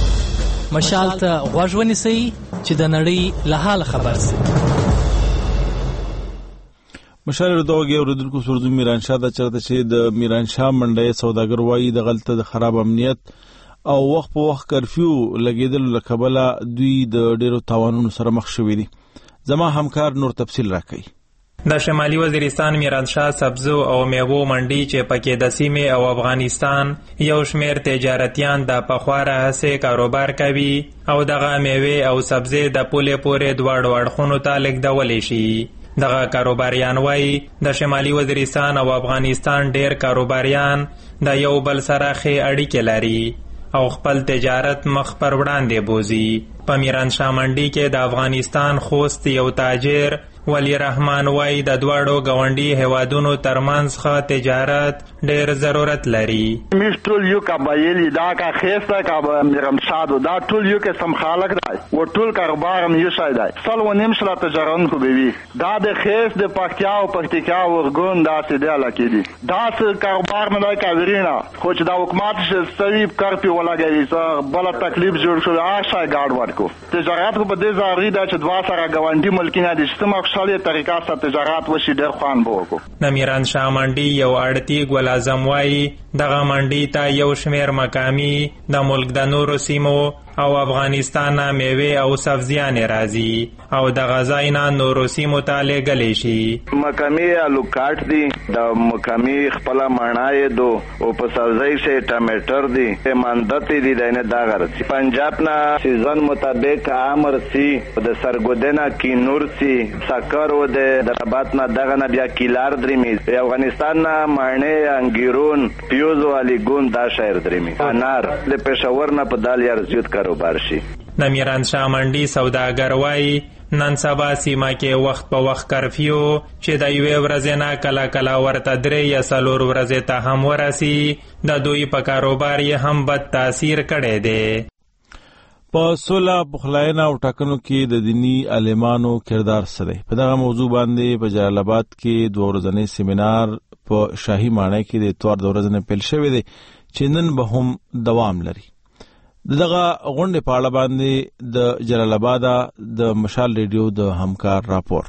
مشال ته غوږ ونیسئ چې د نړۍ له حاله خبر شئ. مشال ردوږي اوریدونکو سرزو میرانشاه د چرته چې د میرانشاه منډه سوداګر وایي د غلطه د خراب امنیت او وخت په وخت کرفیو لګیدل له کبله دوی د ډیرو تاوانونو سره مخ شوي دي. زما همکار نور تفصیل راکړي. د شمالي وزیرستان میرانشاه سبزو او میوو منډي چې پکې د سیمې او افغانستان یو شمیر تجارتیان د پخوا راهیسې کاروبار کوي او دغه میوې او سبزي د پولې پورې دواړو اړخونو ته لیږدولی شي. دغه کاروباریان وایي د شمالي وزیرستان او افغانستان ډیر کاروباریان د یو بل سره ښې اړیکې لري او خپل تجارت مخ پر وړاندې بوزي. په میرانشاه منډي کې د افغانستان خوست یو تاجر ولی رحمان وای د دواړو گاونډي هیوادونو ترمنځ ښه تجارت ډیر ضرورت لري. موږ ټول یو قبایلی دا کا خسته کا میرمشادو دا ټول یو قسم خلق دی او ټول کاروبار هم یو شای دی. سل و نیم سره تجارت کو بیوی دا د خیس د پکتیا او پکتیکا ورګون دا سیده لکې دي دا څه کاروبار نه دی کاورینا خو چې دا حکومت شې کارپی ولاګي څه بل تکلیف جوړ شو آشای ګاډ ورکو تجارت کو په دې ځای دا چې دوا سره گاونډي ملکینه دي چې شالې طریقه سره تجارت وشي ډېر خوان به وکړو. د میرانشاه منډي یو اړتي ګل اعظم وایي دغه منډي ته یو شمیر مقامي د ملک د نورو سیمو او افغانستان نه میوه او سبزیانې راځي او د غزای نه نورو سیمو ته لیږلی شي. مقامی الوکاټ دی، د مقامی خپله مڼای دو او په سبزۍ سے ټماټر دی، ماندتی دی دینه دا غرسی. پنجاب نه سیزن مطابق عامر سی، د سرګودنا کینور سی، سکر و د رباط نه دغه نه بیا کیلار درمی، افغانستان نه مڼې، انګیرون، پیوز او الیګون دا شایر درمی، انار د پېښور نه په دال یار زیات کاروبار شي. د میرانشاه منډي سوداګر وایي نن سبا سیمه کې وخت په وخت کرفیو چې د یوې ورځې نه کله کله ورته درې یا څلور ورځې ته هم ورسي د دوی په کاروبار یې هم بد تاثیر کړی دی. په سوله پخلاینه او ټاکنو کې د دینی عالمانو کردار څه دی؟ په دغه موضوع باندې په جلال آباد کې دوه ورځنی سیمینار په شاهي ماڼۍ کې د اتوار د ورځې نه پیل شوی دی چې نن به هم دوام لري. دغه غونډې په اړه باندې د جلال آباد د مشال ریډیو د همکار راپور.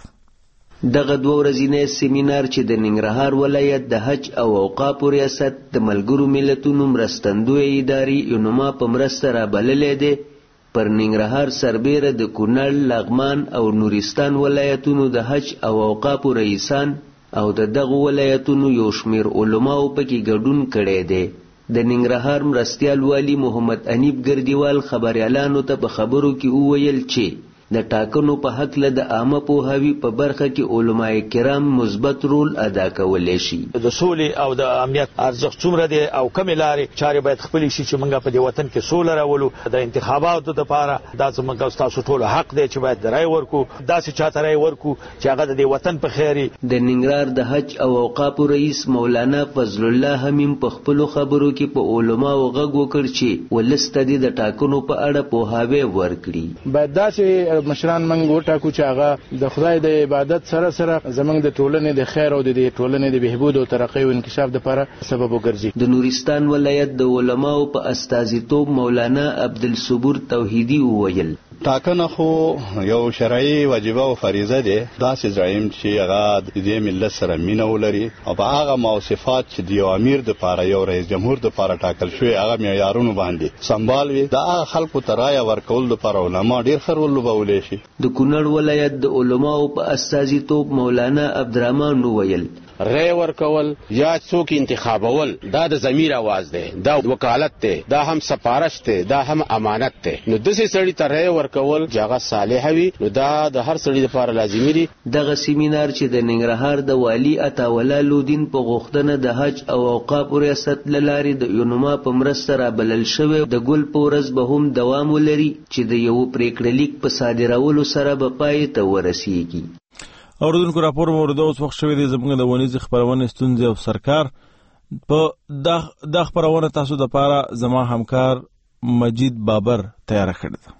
دغه دوه ورځنی سیمینار چې د ننګرهار ولایت د حج او اوقافو ریاست د ملګرو ملتونو مرستندوی ادارې یونما په مرسته رابللی دی، پر ننګرهار سربیره د کونړ، لغمان او نورستان ولایتونو د حج او اوقافو رئیسان او د دغه ولایتونو یو شمیر علماو پکې ګډون کړی دی. د ننګرهار مرستیال والی محمد انیب ګردیوال خبریالانو ته په خبرو کې وویل چې د ټاکنو په هکله د عامه پوهاوي په برخه کې علماء کرام مثبت رول ادا کولی شي. د سولې او د امنیت ارزښت څومره دی او کومې لارې چارې باید خپلې شي چې موږ په دې وطن کې سوله راولو. د انتخاباتو دپاره دا زموږ او ستاسو ټولو حق دی چې باید رای ورکو، داسې چاته رای ورکو چې هغه د دې وطن په خیر وي. د ننګرهار د حج او اوقافو رئیس مولانا فضل الله حمیم په خپلو خبرو کې په علماو غږ وکړ چې ولس ته دې د ټاکنو په اړه پوهاوی ورکړي. باید داسې مشران موږ وټاکو چې هغه د خدای د عبادت سره سره زموږ د ټولنې د خیر او د ټولنې د بهبود او ترقۍ او انکشاف لپاره سبب وګرځي. د نورستان ولایت د علماو په استازیتوب مولانا عبدالصبور توحیدی وویل ټاکنه خو یو شرعي واجبه او فریضه ده، داسې زعیم چې هغه د دې ملت سره مینه ولري او په هغه موصفات چې د یو امیر د لپاره یو رئیس جمهور د لپاره ټاکل شوی هغه معیارونو باندې سمبال وي، دا خلکو ته رایه ورکول لپاره علما ډیر ښه رول لوبولی شي. د کونړ ولایت د علماو په استازیتوب مولانا عبدالرحمن وویل رای ورکول یا څوک انتخابول دا د ضمیر आवाज دی، دا وکالت دی، دا هم سفارش دی، دا هم امانت دی. نو دسې سړی ته رای ورکول چې هغه صالح وي نو دا د هر سړي لپاره لازمي دی. دغه سیمینار چې د ننګرهار د والی عطاوالله لودین په غوښتنه د حج او اوقافو ریاست له لارې د یونما په مرسته رابلل شوی د ګل په ورځ به هم دوام ولري چې د یو پریکړه لیک په صادرولو سره به پای ته ورسیږي. اوردونکو راپور مورد اوس وخت شوی دی زموږ د ونیزې خپرونې ستونزې او سرکار په دا خپرونه تاسو د پاره زما همکار مجید بابر تیار کړی ده.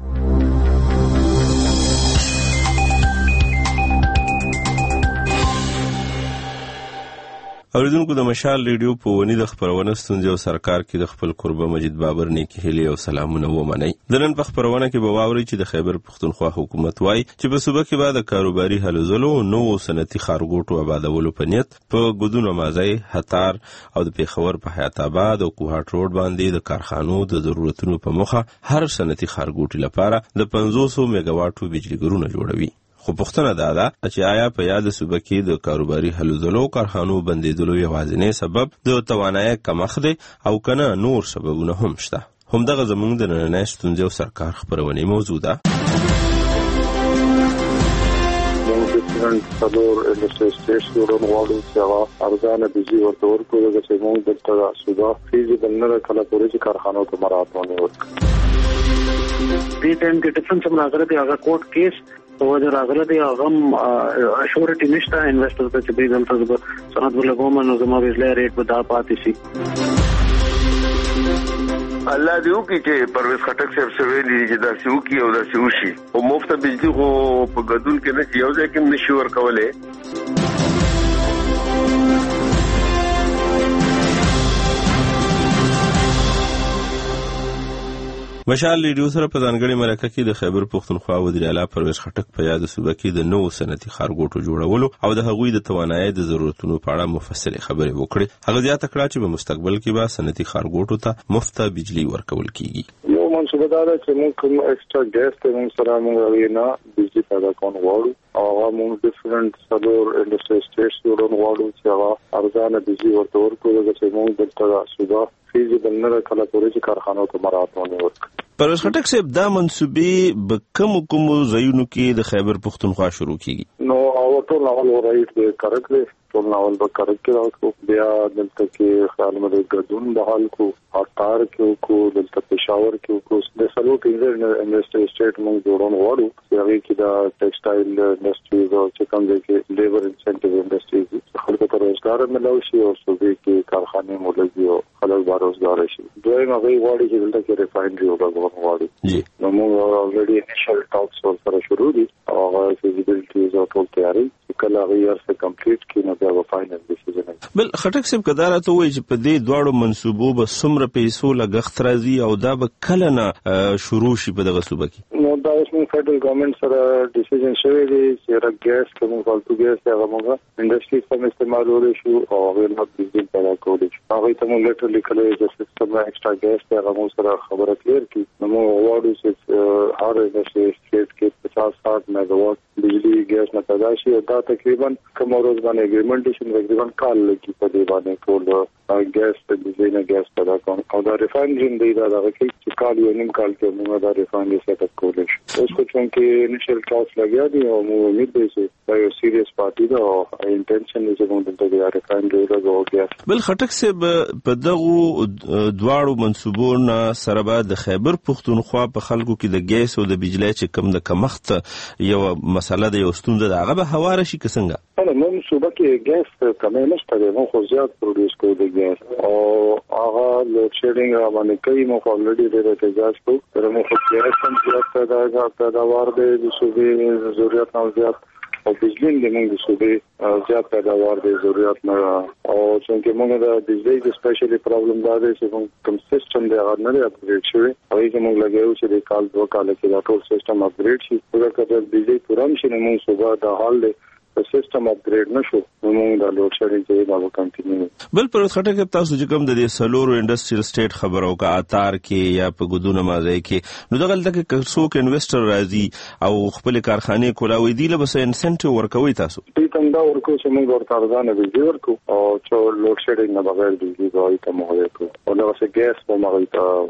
اوریدونکو د مشال ریډیو په ونی د خبرونه ستونزې او سرکار کې د خپل قربه مجید بابر نیکی هلي او سلامونه ومني. د نن په خبرونه کې به واوري چې د خیبر پختونخوا حکومت وای چې په صوبه کې بعد کاروباري هلو زلو نو صنعتي خارګوټو آبادولو په نیت په ګودونو مازای هتار او د پیښور په حیات آباد او کوهاټ روډ باندې د کارخانو د ضرورتونو په مخه هر صنعتي خارګوټي لپاره د پنځوس میگا واټو بجلی ګرونه جوړوي. خو پوښتنه دا ده چې آیا په یاد صوبه کې د کاروباري هلو ځلو کارخانو بندیدلو یوازینی سبب د توانایي کمښت دی او کنه نور سببونه هم شته؟ همدغه زموږ د نننۍ ستونزې او سرکار خپرونې موضوع ده. څلور انډسټریال سټیشنونه غواړو چې هغه ارزانه بجلی ورته ورکړو دغه چې موږ دلته صوبه فیزیبل نه ده کله پورې چې کارخانو ته مراعات ونه ورکړو. دې ټایم کې ډیفرنس هم راغلی دی، هغه کوټ کیس په وجه راغلی دی، هغه هم اشورټي نشته انویسټر ته چې دوی دلته به صنعت ولګوم نو زما بجلی ریټ به دا پاتې شي. الله دې وکړي چې پرویز خټک صاحب سره ویلي چې دا سی وکړي او دا سی وشي او مفت بجلی خو په ګډون کې نه یو ځای کې نشي ورکولای. مشال ریډیو سره په ځانګړي مرکه کې د خیبر پختونخوا وزیر اعلی پرویز خټک په یاد صوبه کې د نوو صنعتي خارګوټو جوړولو او د هغوی د توانایي د ضرورتونو په اړه مفصل خبرې وکړې. هغه زیاته کړه چې په مستقبل کې به صنعتي خارګوټو ته مفت بجلی ورکول کیږي. یو منصوبه منصوبه دا ده چې موږ کوم ایکسترا ګیس ته موږ سره موږ نه بجلی پیدا کول غواړو او هغه موږ ډیفرنٹ سلور انډستری سټیټس جوړول غواړو چې هغه ارزانه بجلی ورته ورکړو چې موږ دلته صوبه فیزیبل نه کله پورې چې کارخانو ته مراتونه ورکړو. پرویز خټک صاحب دا منسوبې به کوم کوم ځایونو کې د خیبر پښتونخوا شروع کیږي؟ نو او ټول اول رائټ دی کارک دی ټول اول به کارک کې راځو بیا دلته کې خیال مې ګډون بحال کو اټار کې کو دلته پېښور کې کو د سلو پینځه انډستری سټیټ موږ جوړون غواړو چې هغه کې د ټیکسټایل انډستریز او چې کوم ځای کې لیبر انسنټیو انډستریز خلکو ته روزګار ملوي شي او صوبې کې کارخانه مولوي او خلک به روزګار شي. دوی هغه غواړي چې دلته کې ریفاینري وګورو غواړي. جی نو موږ اوريډي انیشل ټاکس سره شروع دي او هغه فیزیبিলিټی او ټول تیاری کله هغه څه کمپلیټ کړي نو بیا فائنل ډیسیژن. بل خټک صاحب کدار ته وایي چې په دې دواړو منسوبو به څومره پیسو لګښت راځي او دا به کله نه شروع شي په دغه صوبه کې؟ نو دا اوس موږ فدرال ګورنمنت سره ډیسیژن شوی دی چې را ګیس کوم فالتو ګیس هغه موږ انډستری سم استعمالول شو او هغه نه بجلی پیدا کول شي. هغه ته موږ لیټر لیکلی چې سیستم ایکسترا ګیس هغه موږ سره خبره کلیر کی نو موږ وایو چې هر انډستری سټیټ کې پچاس ساٹھ میگاواټ بجلی ګیس نه پیدا شي او دا تقریبا کوم روز باندې اګریمنٹ شي تقریبا کال لګي په دې باندې ټول ګیس په بجلی نه ګیس پیدا کوم او دا ریفاینري دی دا هغه کې کال یو نیم کال کې موږ دا ریفاینري سیټ اپ کولای شو. اوس کو چې انیشل ټاکس لګیا دي او موږ امید دي چې دا یو سیریس پارټي دا او انټنشن دی چې موږ دلته د ریفاینري لګو. بل خټک صاحب په دغه دواړو منسوبونو سره به د خیبر پښتونخوا په خلکو کې د ګیس او د بجلی چې کم د کمښت یو مسله د یو ستونزه ده هغه به هواره شي که څنګه؟ نه موږ صوبه کې ګیس کمې نشته دی موږ خو زیات پروډوس کوو د ګیس او هغه لوډ شیډینګ را باندې کوي موږ الریډي ډېر احتجاج کوو تر موږ خو ګیس هم زیات پیدا پیداوار دی د صوبې ضرورت نه زیات او بجلی د موږ د صوبې زیات پیداوار دی ضرورت نه او څنګه موږ د بجلی د سپیشلی پرابلم دا دی چې موږ کوم سیستم دی هغه نه اپګریډ شوی او یې موږ لګیو چې د کال دوه کال کې دا ټول سیستم اپګریډ شي دا کله بجلی پوره شي نو موږ صوبه د حال دی سیستم اپګریډ نشو نو موږ دا لوډ شیډینګ چې دا به کنټینیو. بل پر خټک تاسو چې کوم د دې سلورو انډستریل سټیټ خبرو کا اتار کې یا په ګدونه مازای کې نو دغه لکه څوک انویسټر راځي او خپل کارخانه کولاوي دی له بس انسنټیو ورکوي تاسو دې څنګه ورکو چې موږ ورته ارزانه بجلی ورکو او چې لوډ شیډینګ نه بغیر بجلی راځي ته موږ ورکو او نو څه ګیس په موږ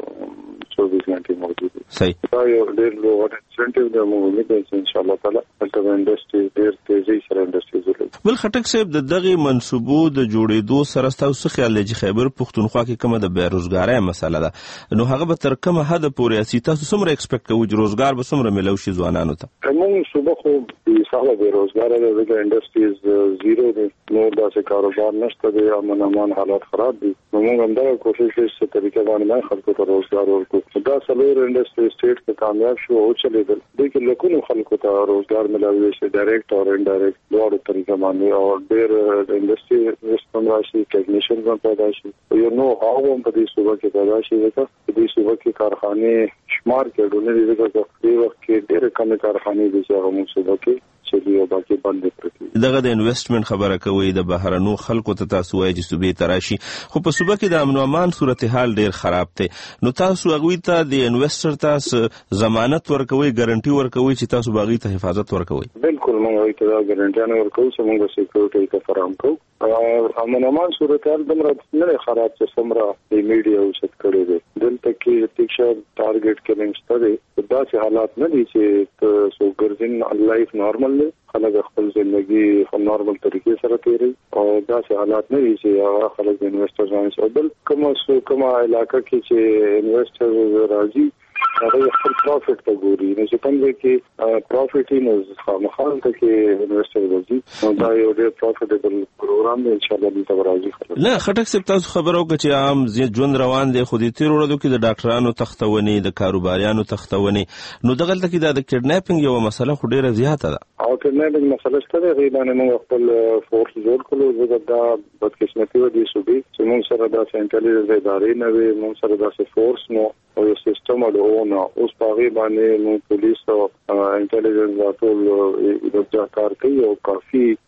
ته چوبیس घंटे موجود دي. صحیح دا یو ډېر لوړ انسنټیو دی موږ امید لرو ان شاء الله تعالی دلته انډستری ډېر تیزی سره انډستری جوړوي. بل خټک صاحب د دغه منسوبو د جوړېدو سره تاسو خیال لږ خیبر پښتونخوا کې کومه د بیروزګاری مسله ده نو هغه به تر کومه حد پورې اسی تاسو څومره ایکسپیکټ کوئ چې روزګار به څومره ملو شي ځوانانو ته؟ موږ صوبه خو د ساحه بیروزګار دی د انډستریز زیرو دی نو دا څه کاروبار نشته دی امن امان حالات خراب دي نو موږ هم دا کوشش کوو چې طریقې باندې خلکو ته روزګار ورکړو. دا سلور انډستری سټیټ کې کامیاب شو او چلیدل د کې لکونو خلکو ته روزګار ملوي شي ډایرکټ او انډایرکټ دواړو طریقې باندې او ډېر د انډستری رسپون راشي ټیکنیشن هم پیدا شي یو نو هغه هم په دې صوبه کې پیدا شي ځکه په دې صوبه کې کارخانه شمار کې ډونه دي ځکه په وخت کې ډېر کم کارخانه دي چې هغه موږ صوبه کې چې یو باقي باندې پرتی دغه د انویسټمنټ خبره کوي د بهرنو خلکو ته تاسو وایي چې صوبې تراشي خو په صوبه کې د امن او امان صورتحال ډېر خراب دی نو تاسو هغه ته د انویسټر تاسو ضمانت ورکوي ګارانټي ورکوي چې تاسو باغی ته حفاظت ورکوي؟ بالکل موږ ته دا ګارانټي نه ورکوو چې موږ سکیورټي ته فراهم کوو او امن او امان صورتحال دمر نه خراب چې سمرا د میډیا او شت کړي دي دلته کې تیښه ټارګټ کلینګ ستاره دا چې حالات نه دي چې سو ګرځین لایف نارمل خلک خپل ژوندۍ په نارمل طریقې سره تیري او دا چې حالات نه دي چې هغه خلک د انویسټر ځان او بل کومه سو کومه علاقه کې چې انویسټر راځي هغه خپل پروفټ ته ګوري نو چې کوم ځای کې پروفټ یې نو خامخا ته کې انویسټر راځي نو دا یو ډېر پروفټیبل پروګرام دی ان شاء الله دلته راځي. نه خټک صاحب تاسو خبرو کې چې عام ژوند روان دی خو دې تیر ورځو کې د ډاکټرانو تختونې د کاروباریانو تختونې نو دغه لکه د کډناپینګ یو مسله خو ډېره زیاته ده او کډناپینګ مسله ستاسو غي باندې موږ خپل فورس جوړ کړو چې دا بدقسمتي و دي سو دي چې موږ سره د انټيليجنس ادارې نه وي موږ سره د فورس نو او یو سیستم اډونه اوس پاغي باندې نو پولیس او انټيليجنس ټول د کار کوي او کافي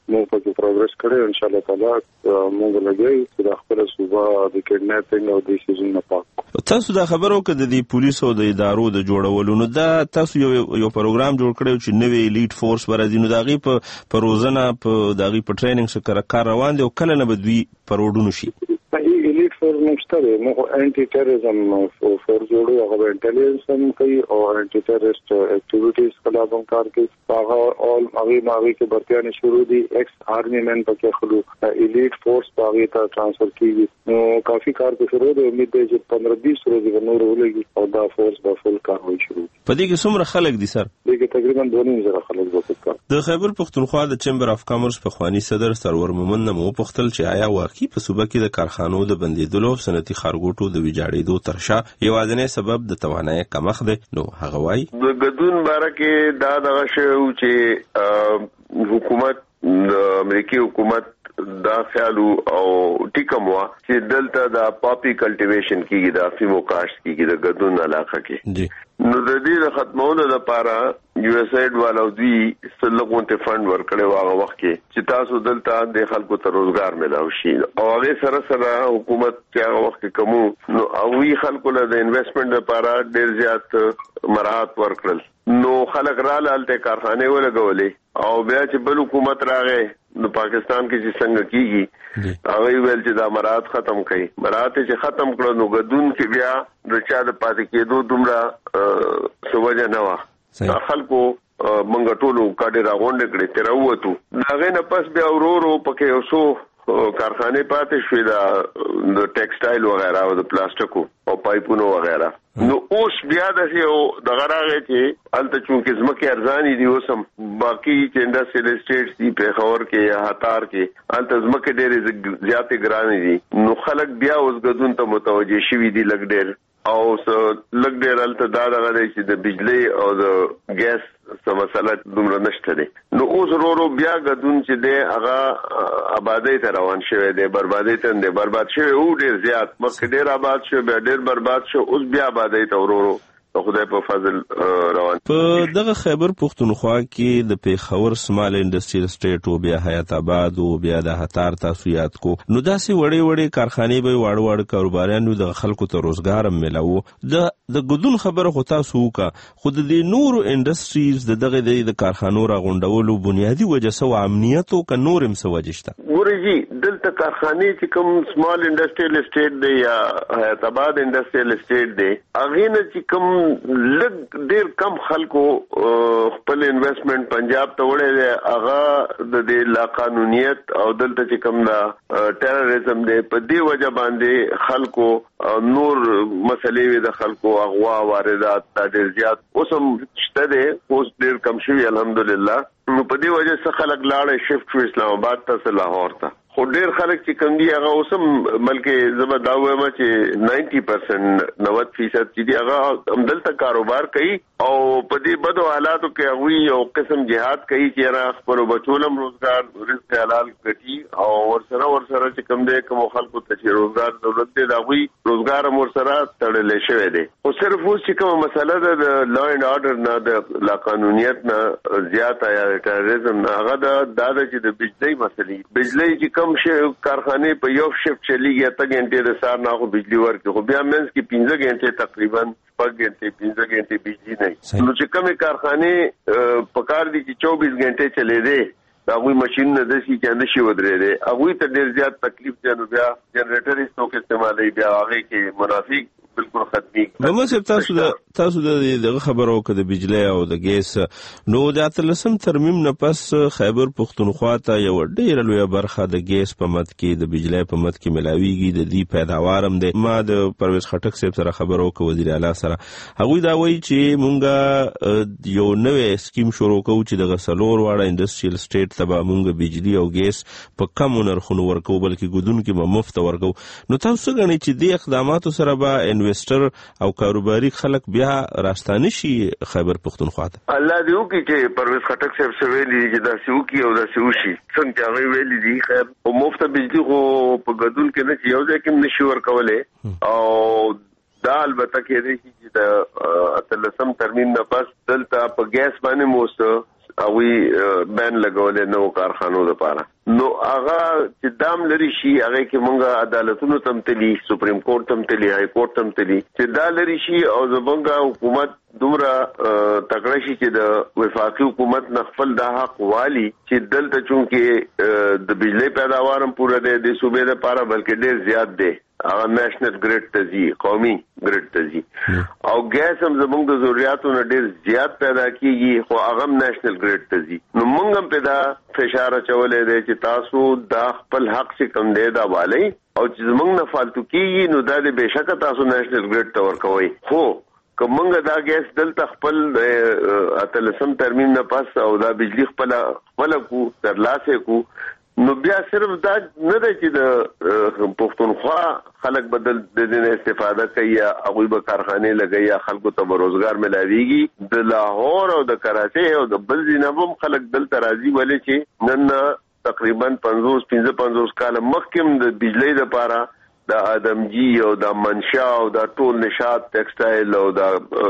موږ په پروګرس کړی ان شاء الله تعالی موږ لګي چې خپل صوبه د کډناپینګ او د سیزن نه پاک. تاسو دا خبرو کړه د پولیسو د ادارو د جوړولو نو دا تاسو یو یو پروګرام جوړ کړو چې نوې لیډ فورس ورځي نو داغي په پروزنه په داغي په ټریننګ سره کار روان دي او کله نه بدوي پروډونو شي. لیډ فورس نشته دی موږ انټي ټیرریزم فورس جوړو هغه انټيليجنس هم کوي او انټي ټیرریست اکټیویټیز خلاف هم کار کوي. هغه اول هغه ماوي کې برتیانه شروع دي ایکس آرمي مین پکې خلو لیډ فورس هغه ته ترانسفر کیږي نو کافي کار کې شروع دی. امید دی چې پندرہ بیس ورځې نور ولګي او دا فورس به فل کاروي شروع. په دې کې څومره خلک دي سر؟ دې کې تقریبا دوه نیم زره خلک وکړ. د خیبر پختونخوا د چمبر اف کامرس په خواني صدر سرور مومن نو پختل چې آیا واقعي په صوبه کې د کارخانو د بندیدلو صنعتي خارګوټو د ویجاړېدو ترشا یوازینی سبب د توانایي کمښت دی. نو هغه وایي د ګدون باره کې دا دغه شی چې حکومت د امریکای حکومت دا خیال او ټیکم وا چې دلته د پاپي کلټیویشن کیږي د افیمو کاشت کیږي د ګدون علاقه کې جی نو د دې د ختمولو لپاره یو اس ایډ والو دوی سلګونته فند ورکړي واغه وخت کې چې تاسو دلته د خلکو ته روزګار ملاوي شي او هغه سره سره حکومت چې هغه وخت کې کوم نو او وی خلکو له د انویسټمنټ لپاره ډیر زیات مراحت ورکړل نو خلک را لاله کارخانه ولګولې او بیا چې بل حکومت راغی نو پاکستان کې چې څنګه کیږي هغه ویل چې دا مراحت ختم کړي مراحت چې ختم کړو نو غدون کې بیا د چا د پاتې کېدو دومره سوجه نه و خلکو منګ ټولو کاډه راغونډ کړي تر وته هغه نه پس بیا ورورو پکې اوسو کارخانه پاتې شوې دا د ټیکسټایل وغیرہ او د پلاستیکو او پایپونو وغیرہ نو اوس بیا د یو د غراغه چې الته چونکې زمکه ارزاني دي اوسم باقي چې انډستریل اسټیټس دي په خور کې یا هتار کې الته زمکه ډېرې زیاتې ګرانې دي نو خلک بیا اوس غدون ته متوجه شوي دي لګ ډېر او لګ ډېر الته دا دغه دی چې د بجلی او د ګیس څه مسله دومره نشته دی نو اوس ورو بیا غدون چې دی هغه آبادی ته روان شوی دی بربادي ته دی برباد شوی او ډېر زیات مخکې ډېر آباد شو بیا ډېر برباد شو اوس بیا آبادی ته ورو خدای په فضل روان. په دغه خیبر پختونخوا کې د پیښور سمال انډستریل اسټیټ او بیا حیات آباد او بیا د هتار تاسو یاد کو نو داسې وړې وړې کارخانې به واړ واړ کاروباریانو د خلکو ته روزګار ملاو د د ګدون خبره خو تاسو وکا خود د نورو انډستریز د دغه د کارخانو راغونډولو بنیادی وجه سو امنیت او ک نورم سو وجشته ګورېږي دلته کارخانې چې کوم سمال انډستریل اسټیټ دی یا حیات آباد انډستریل اسټیټ دی هغه نه چې کوم لږ ډیر کم خلکو خپل انویسټمنٹ پنجاب ته وړي دی هغه د دې لا قانونیت او دلته چې کوم دا ټیرریزم دی په دې وجه باندې خلکو نور مسلې د خلکو اغوا واردات دا ډیر زیات اوسم شته دی اوس ډیر کم شوی الحمدلله نو په دې وجه څخه خلک لاړې شفت شو اسلام آباد ته لاهور ته خو ډیر خلک چې کوم دي هغه اوسم بلکې زما دا وایم چې نوي پرسنټ نوي فیصد چې دی هغه عمدلته کاروبار کوي او په دې بدو حالاتو کې هغه یو قسم جهاد کوي چې را خپل بچولم روزګار رزق حلال کټي او ورسره ورسره چې کوم دی کوم خلکو ته چې روزګار دولت دی دا وی روزګار ورسره تړلې شوی دی خو صرف اوس چې کوم مسله ده د لا اینڈ آرډر نه د لا قانونیت نه زیات یا ټیرریزم نه هغه د داده چې د بجلی مسلې بجلی چې کم شي کارخانه په یو شفت چلیږي اته غنټه د سار نه خو بجلی ورکړي خو بیا منځ کې پنځه غنټه تقریبا پګ غنټه پنځه غنټه بجلی نه نو چې کومه کارخانه پکار دي چې چوبیس غنټه چلے دي هغه ماشين نه د شي کې نشي ودرې دي هغه ته ډیر زیات تکلیف جنو بیا جنریټر استوک استعمالي بیا هغه کې منافق بالکل ختمي نو مې تاسو د تاسو د خبرو کې د بجلی او د ګیس نو د اتلسم ترمیم نه پس خیبر پختونخوا ته یو ډیره لوی برخه د ګیس په مت کې د بجلی په مت کې ملاویږي د دې پیداوارم د ما د پرویز خټک صاحب سره خبرو کې وزیر اعلی سره هغه دا وایي چې مونږه یو نوې سکیم شروع کوو چې د غسلور واړه انډستریل سټیټ ته به مونږ بجلی او ګیس په کم نرخونو ورکو بلکې ګودون کې به مفت ورکو نو تاسو غواړئ چې د اقداماتو سره به انویسټر او کاروباري خلک بیا راستانه شي خیبر پختونخوا ته الله دې وکړي چې پرویز خټک صاحب څه ویلي چې دا سوکي او دا سوشي څنګه هغه ویلي دي خیر او مفت بجلی خو په ګدون کې نه یو ځای کې نشي ورکولې او دا البته کې دی چې د اتلسم ترمیم نه پس دلته په ګیس باندې موست هغه بین لګولې نو کارخانو لپاره. نو هغه چې دام لري شي هغه کې مونږه عدالتونو تم تلی سپریم کورټ تم تلی های کورټ تم تلی چې دا لري شي او زمونږه حکومت دومره تکړه شي چې د وفاقي حکومت نخفل د حق والی چې دلته چونکه د بجلی پیداوارم پوره دی د صوبې لپاره بلکې ډیر زیات دی هغه نېشنل ګریډ ته ځي قومي ګریډ ته ځي او ګیس هم زموږ د ضرورتونو نه ډیر زیات پیدا کیږي خو هغه نېشنل ګریډ ته ځي. نو موږ هم پیدا فشار چولې دی چې تاسو د خپل حق څخه کم دی دا والی او چې زموږ نه فالتو کیږي نو دا د بهشکه تاسو نېشنل ګریډ ته ورکوي. خو کومنګ دا ګیس دلته خپل اتلسم ترمیم نه پاس او دا بجلی خپل خپل کو ترلاسه کو نو بیا صرف دا نه دی چې د پښتونخوا خلک بدل د دې استفاده کوي یا هغه به کارخانه لګي یا خلکو ته روزګار ملاويږي. د لاهور او د کراچۍ او د بل ځینابم خلک دلته راځي ولې چې نن تقریبا پنځوس پنځه پنځوس کال مخکې د بجلی لپاره د ادمجی او د منشا او د ټول نشاط ټیکسټایل او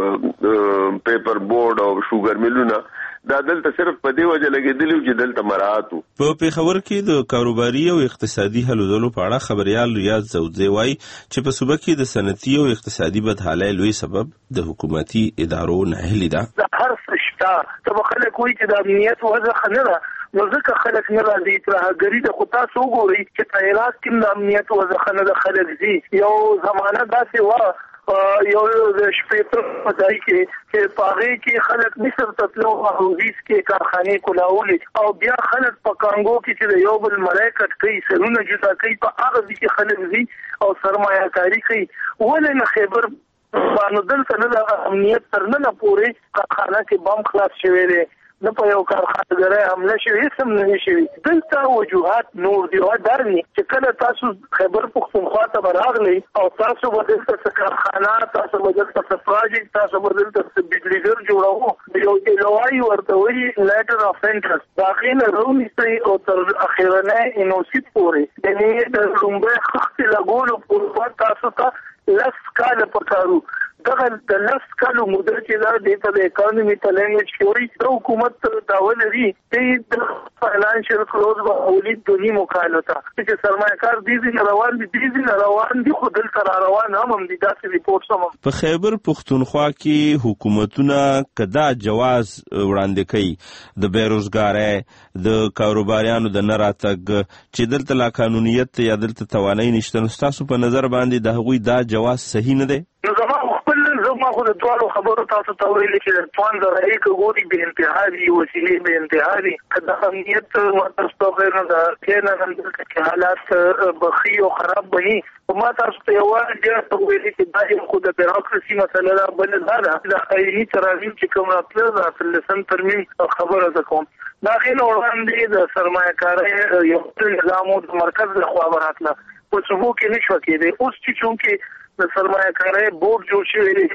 د پیپر بورډ او شوګر میلونه دا دلته صرف په دی وجه لګیدلی چې دلته مراعاتو. په پیښور کې د کاروباري او اقتصادي حلولو په اړه خبريال ریاض زودزی وایي چې په صوبه کې د صنعتي او اقتصادي بدحالۍ لوی سبب د حکومتي ادارو ناهیلي ده. هر څه شته ته خلک وایي چې د امنیت وضع ښه نه ده نو ځکه خلک نه راځي ترهګري د خو تاسو وګورئ چې په عراق کې د امنیت وضع ښه نه ده خلک ځي. یو زمانه داسې وه یو د شپېته په ځای کې چې په هغې کې خلک مصر ته تلو روزیس کې کارخانې کلاولې او بیا خلک په کانګو کې چې د یو بل مړی کټ کوي سرونه جدا کوي په هغه ځای کې خلک ځي او سرمایه کاري کوي. ولې نه خیبر باندې دلته نه د امنیت تر ننه پورې کارخانه کې بم خلاص شوی دی نه په یو کارخانګری حمله شوي هېڅ هم نه شوي. دلته وجوهات نور دي دا دي چې کله تاسو خیبر پښتونخوا ته به راغلئ او تاسو به دلته څه کارخانه تاسو به دلته څه پراجیکټ تاسو به دلته څه بجلیګر جوړوو د یو ایلوایي ورته وایي لیټر اف انټرست د هغې نه راونیسئ او تر اخرنی انوسیت پورې یعنې د لومړی خښتې لګولو پورې تاسو ته لس کاله پکارو. دغه د لس کالو موده چې دا د ته د اکانومي په لینګویج کې وایي د حکومت دعوه لري چې د فاینانشل کلوز به اولید د نیمو کالو ته چې سرمایه‌کار دې ځینې روان دي دې ځینې روان دي خو دلته را روان هم هم دي داسې ریپورټس هم. په خیبر پښتونخوا کې حکومتونه کدا جواز وړاندې کوي د بیروزګارۍ د کاروباریانو د نه راتګ چې دلته لا قانونیت یا دلته توانایي نشته نو ستاسو په نظر باندې د هغوی دا جواز صحیح نه دی؟ نو زما خپل زما خو د دوالو خبرو تاسو ته ویلي چې د توان ذرایع ګوري بې انتها دي وسیلې بې انتها دي که د امنیت تاسو غیر نه ده کې نه هم دلته کې حالات بخي او خراب به وي. ما تاسو ته یوازې ډېر ویلي چې دا یو خو د بیروکراسي مسله ده بل دا ده د آئیني تراژیم چې کوم راتله د اتلسم ترمیم خبره زه کوم دا هغې نه وړاندې د سرمایه کارۍ یو نظام د مرکز لخوا به راتله په صوبو کې نه شوه کېدی. اوس چې چونکې د سرمایه کارۍ بورډ جوړ شوی دی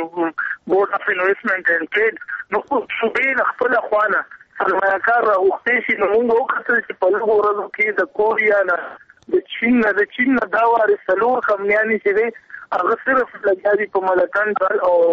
بورډ اف انویسټمنټ اینډ ټریډ نو صوبې له خپله خوا نه سرمایه کار راغوښتی شي نو موږ وکتل چې په لږو ورځو کې د کوریا نه د چین نه د چین نه دا وارې څلور کمپنیانې چې دی هغه صرف لګیا دي په ملکن او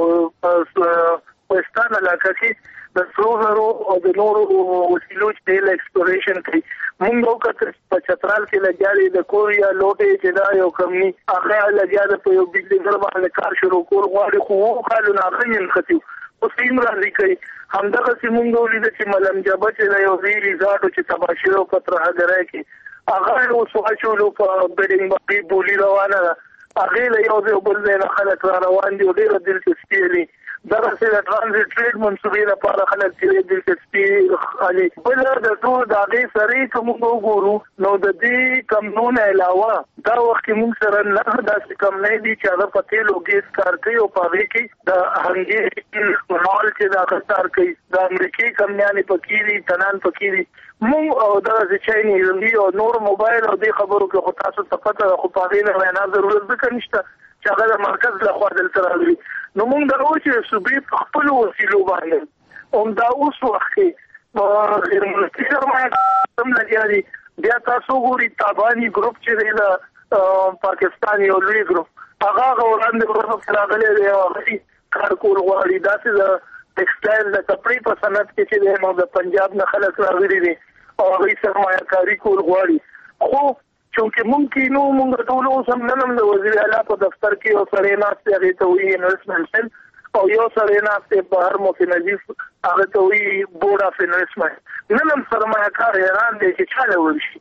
ویسټرن علاقه کې د سرو زرو او د نورو وسیلو چې دی ایکسپلوریشن کوي. موږ وکتل په چترال کې لګیا دی د کوریا لوټې چې دا یو کمپني هغه لګیا ده په یو بجلیګر باندې کار شروع کول غواړي خو اووه کالونه هغه یې نښتي اوس یې هم راضي کوي. همدغسې موږ ولیده چې ملم جبه چې د یو ځای ریزارټ چې تباه شوی په ترهګرۍ کې هغه اوس واچولو په بیډینګ باندې بولي روانه ده هغې له یو ځای بل ځای نه خلک را روان دي او ډېره دلچسپي یې دي. دغسې د ټرانزیټ ټریډ منصوبې لپاره خلک چې دلچسپي علي بله د ټول د هغې سرې که موږ وګورو نو د دې کمپنیو نه علاوه دا وخت کې موږ سره نه داسې کمپنۍ دي چې هغه په تیلو ګیس کار کوي او په هغې کې د هنګې مال چې د هغه کار کوي د امریکې کمپنیانې پکې دي تنان پکې دي موږ او دغسې چایني او نور موبایل او دې خبرو کې خو تاسو ته پته ده خو په هغې نه وینا ضرورت ځکه نشته چې هغه د مرکز لخوا دلته راغلي. نو موږ دا وایو چې صوبې په خپلو وسیلو باندې همدا اوس وخت کې غیر ملکي سرمایه هم لګیا دي. بیا تاسو وګورئ تاباني ګروپ چې دی د پاکستان یو لوی ګروپ هغه هغه وړاندې ورځو کې راغلی دی او هغه کار کول غواړي داسې د ټیکسټایل د کپړې په صنعت کې چې دی نو د پنجاب نه خلک راغلي دي او هغوی سرمایه‌کاري کول غواړي خو چونکې مونږ نو مونږ ټول اوس هم نن هم د وزیر اعلی په دفتر کې یو سړی ناست دی هغې ته وایي انویسټمنټ او یو سړی ناست دی بهر مفتی نظیف هغې ته وایي بورډ اف انویسټمنټ نن هم سرمایه‌کار حیران دی چې چا له ورشي.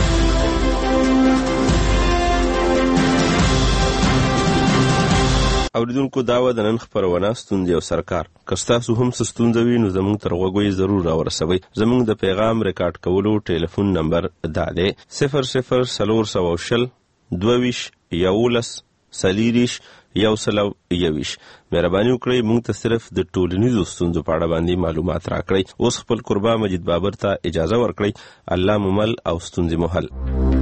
اوریدونکو دا و د نن خپرونه ستونزې او سرکار که ستاسو هم څه ستونزه وي نو زموږ تر غوږو یې ضرور راورسوئ. زموږ د پیغام ریکارډ کولو ټلیفون نمبر دا دی صفر صفر څلور سوه شل دوه ویشت یولس څلېرویشت یو سل او یوویشت. مهرباني وکړئ موږ ته صرف د ټولنیزو ستونزو په اړه باندې معلومات راکړئ. اوس خپل قربا مجید بابر ته اجازه ورکړئ. الله مو مل او ستونزې مو حل.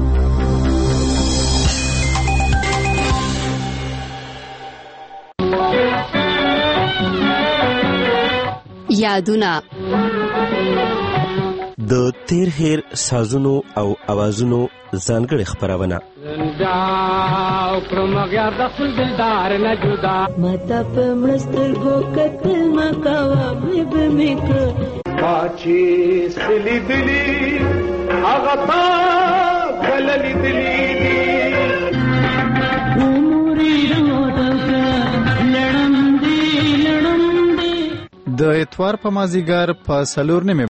یادونه د تیر هیر سازونو او اوازونو ځانګړې خپرونه زنده کړم غیار د خپل دلدار نه جدا ماته په مړسترګو کتل مکوه مې به مې کړه ما چې څه لیدلي هغه تا کله لیدلي دي د اتوار په مازیګر په څلور نیمې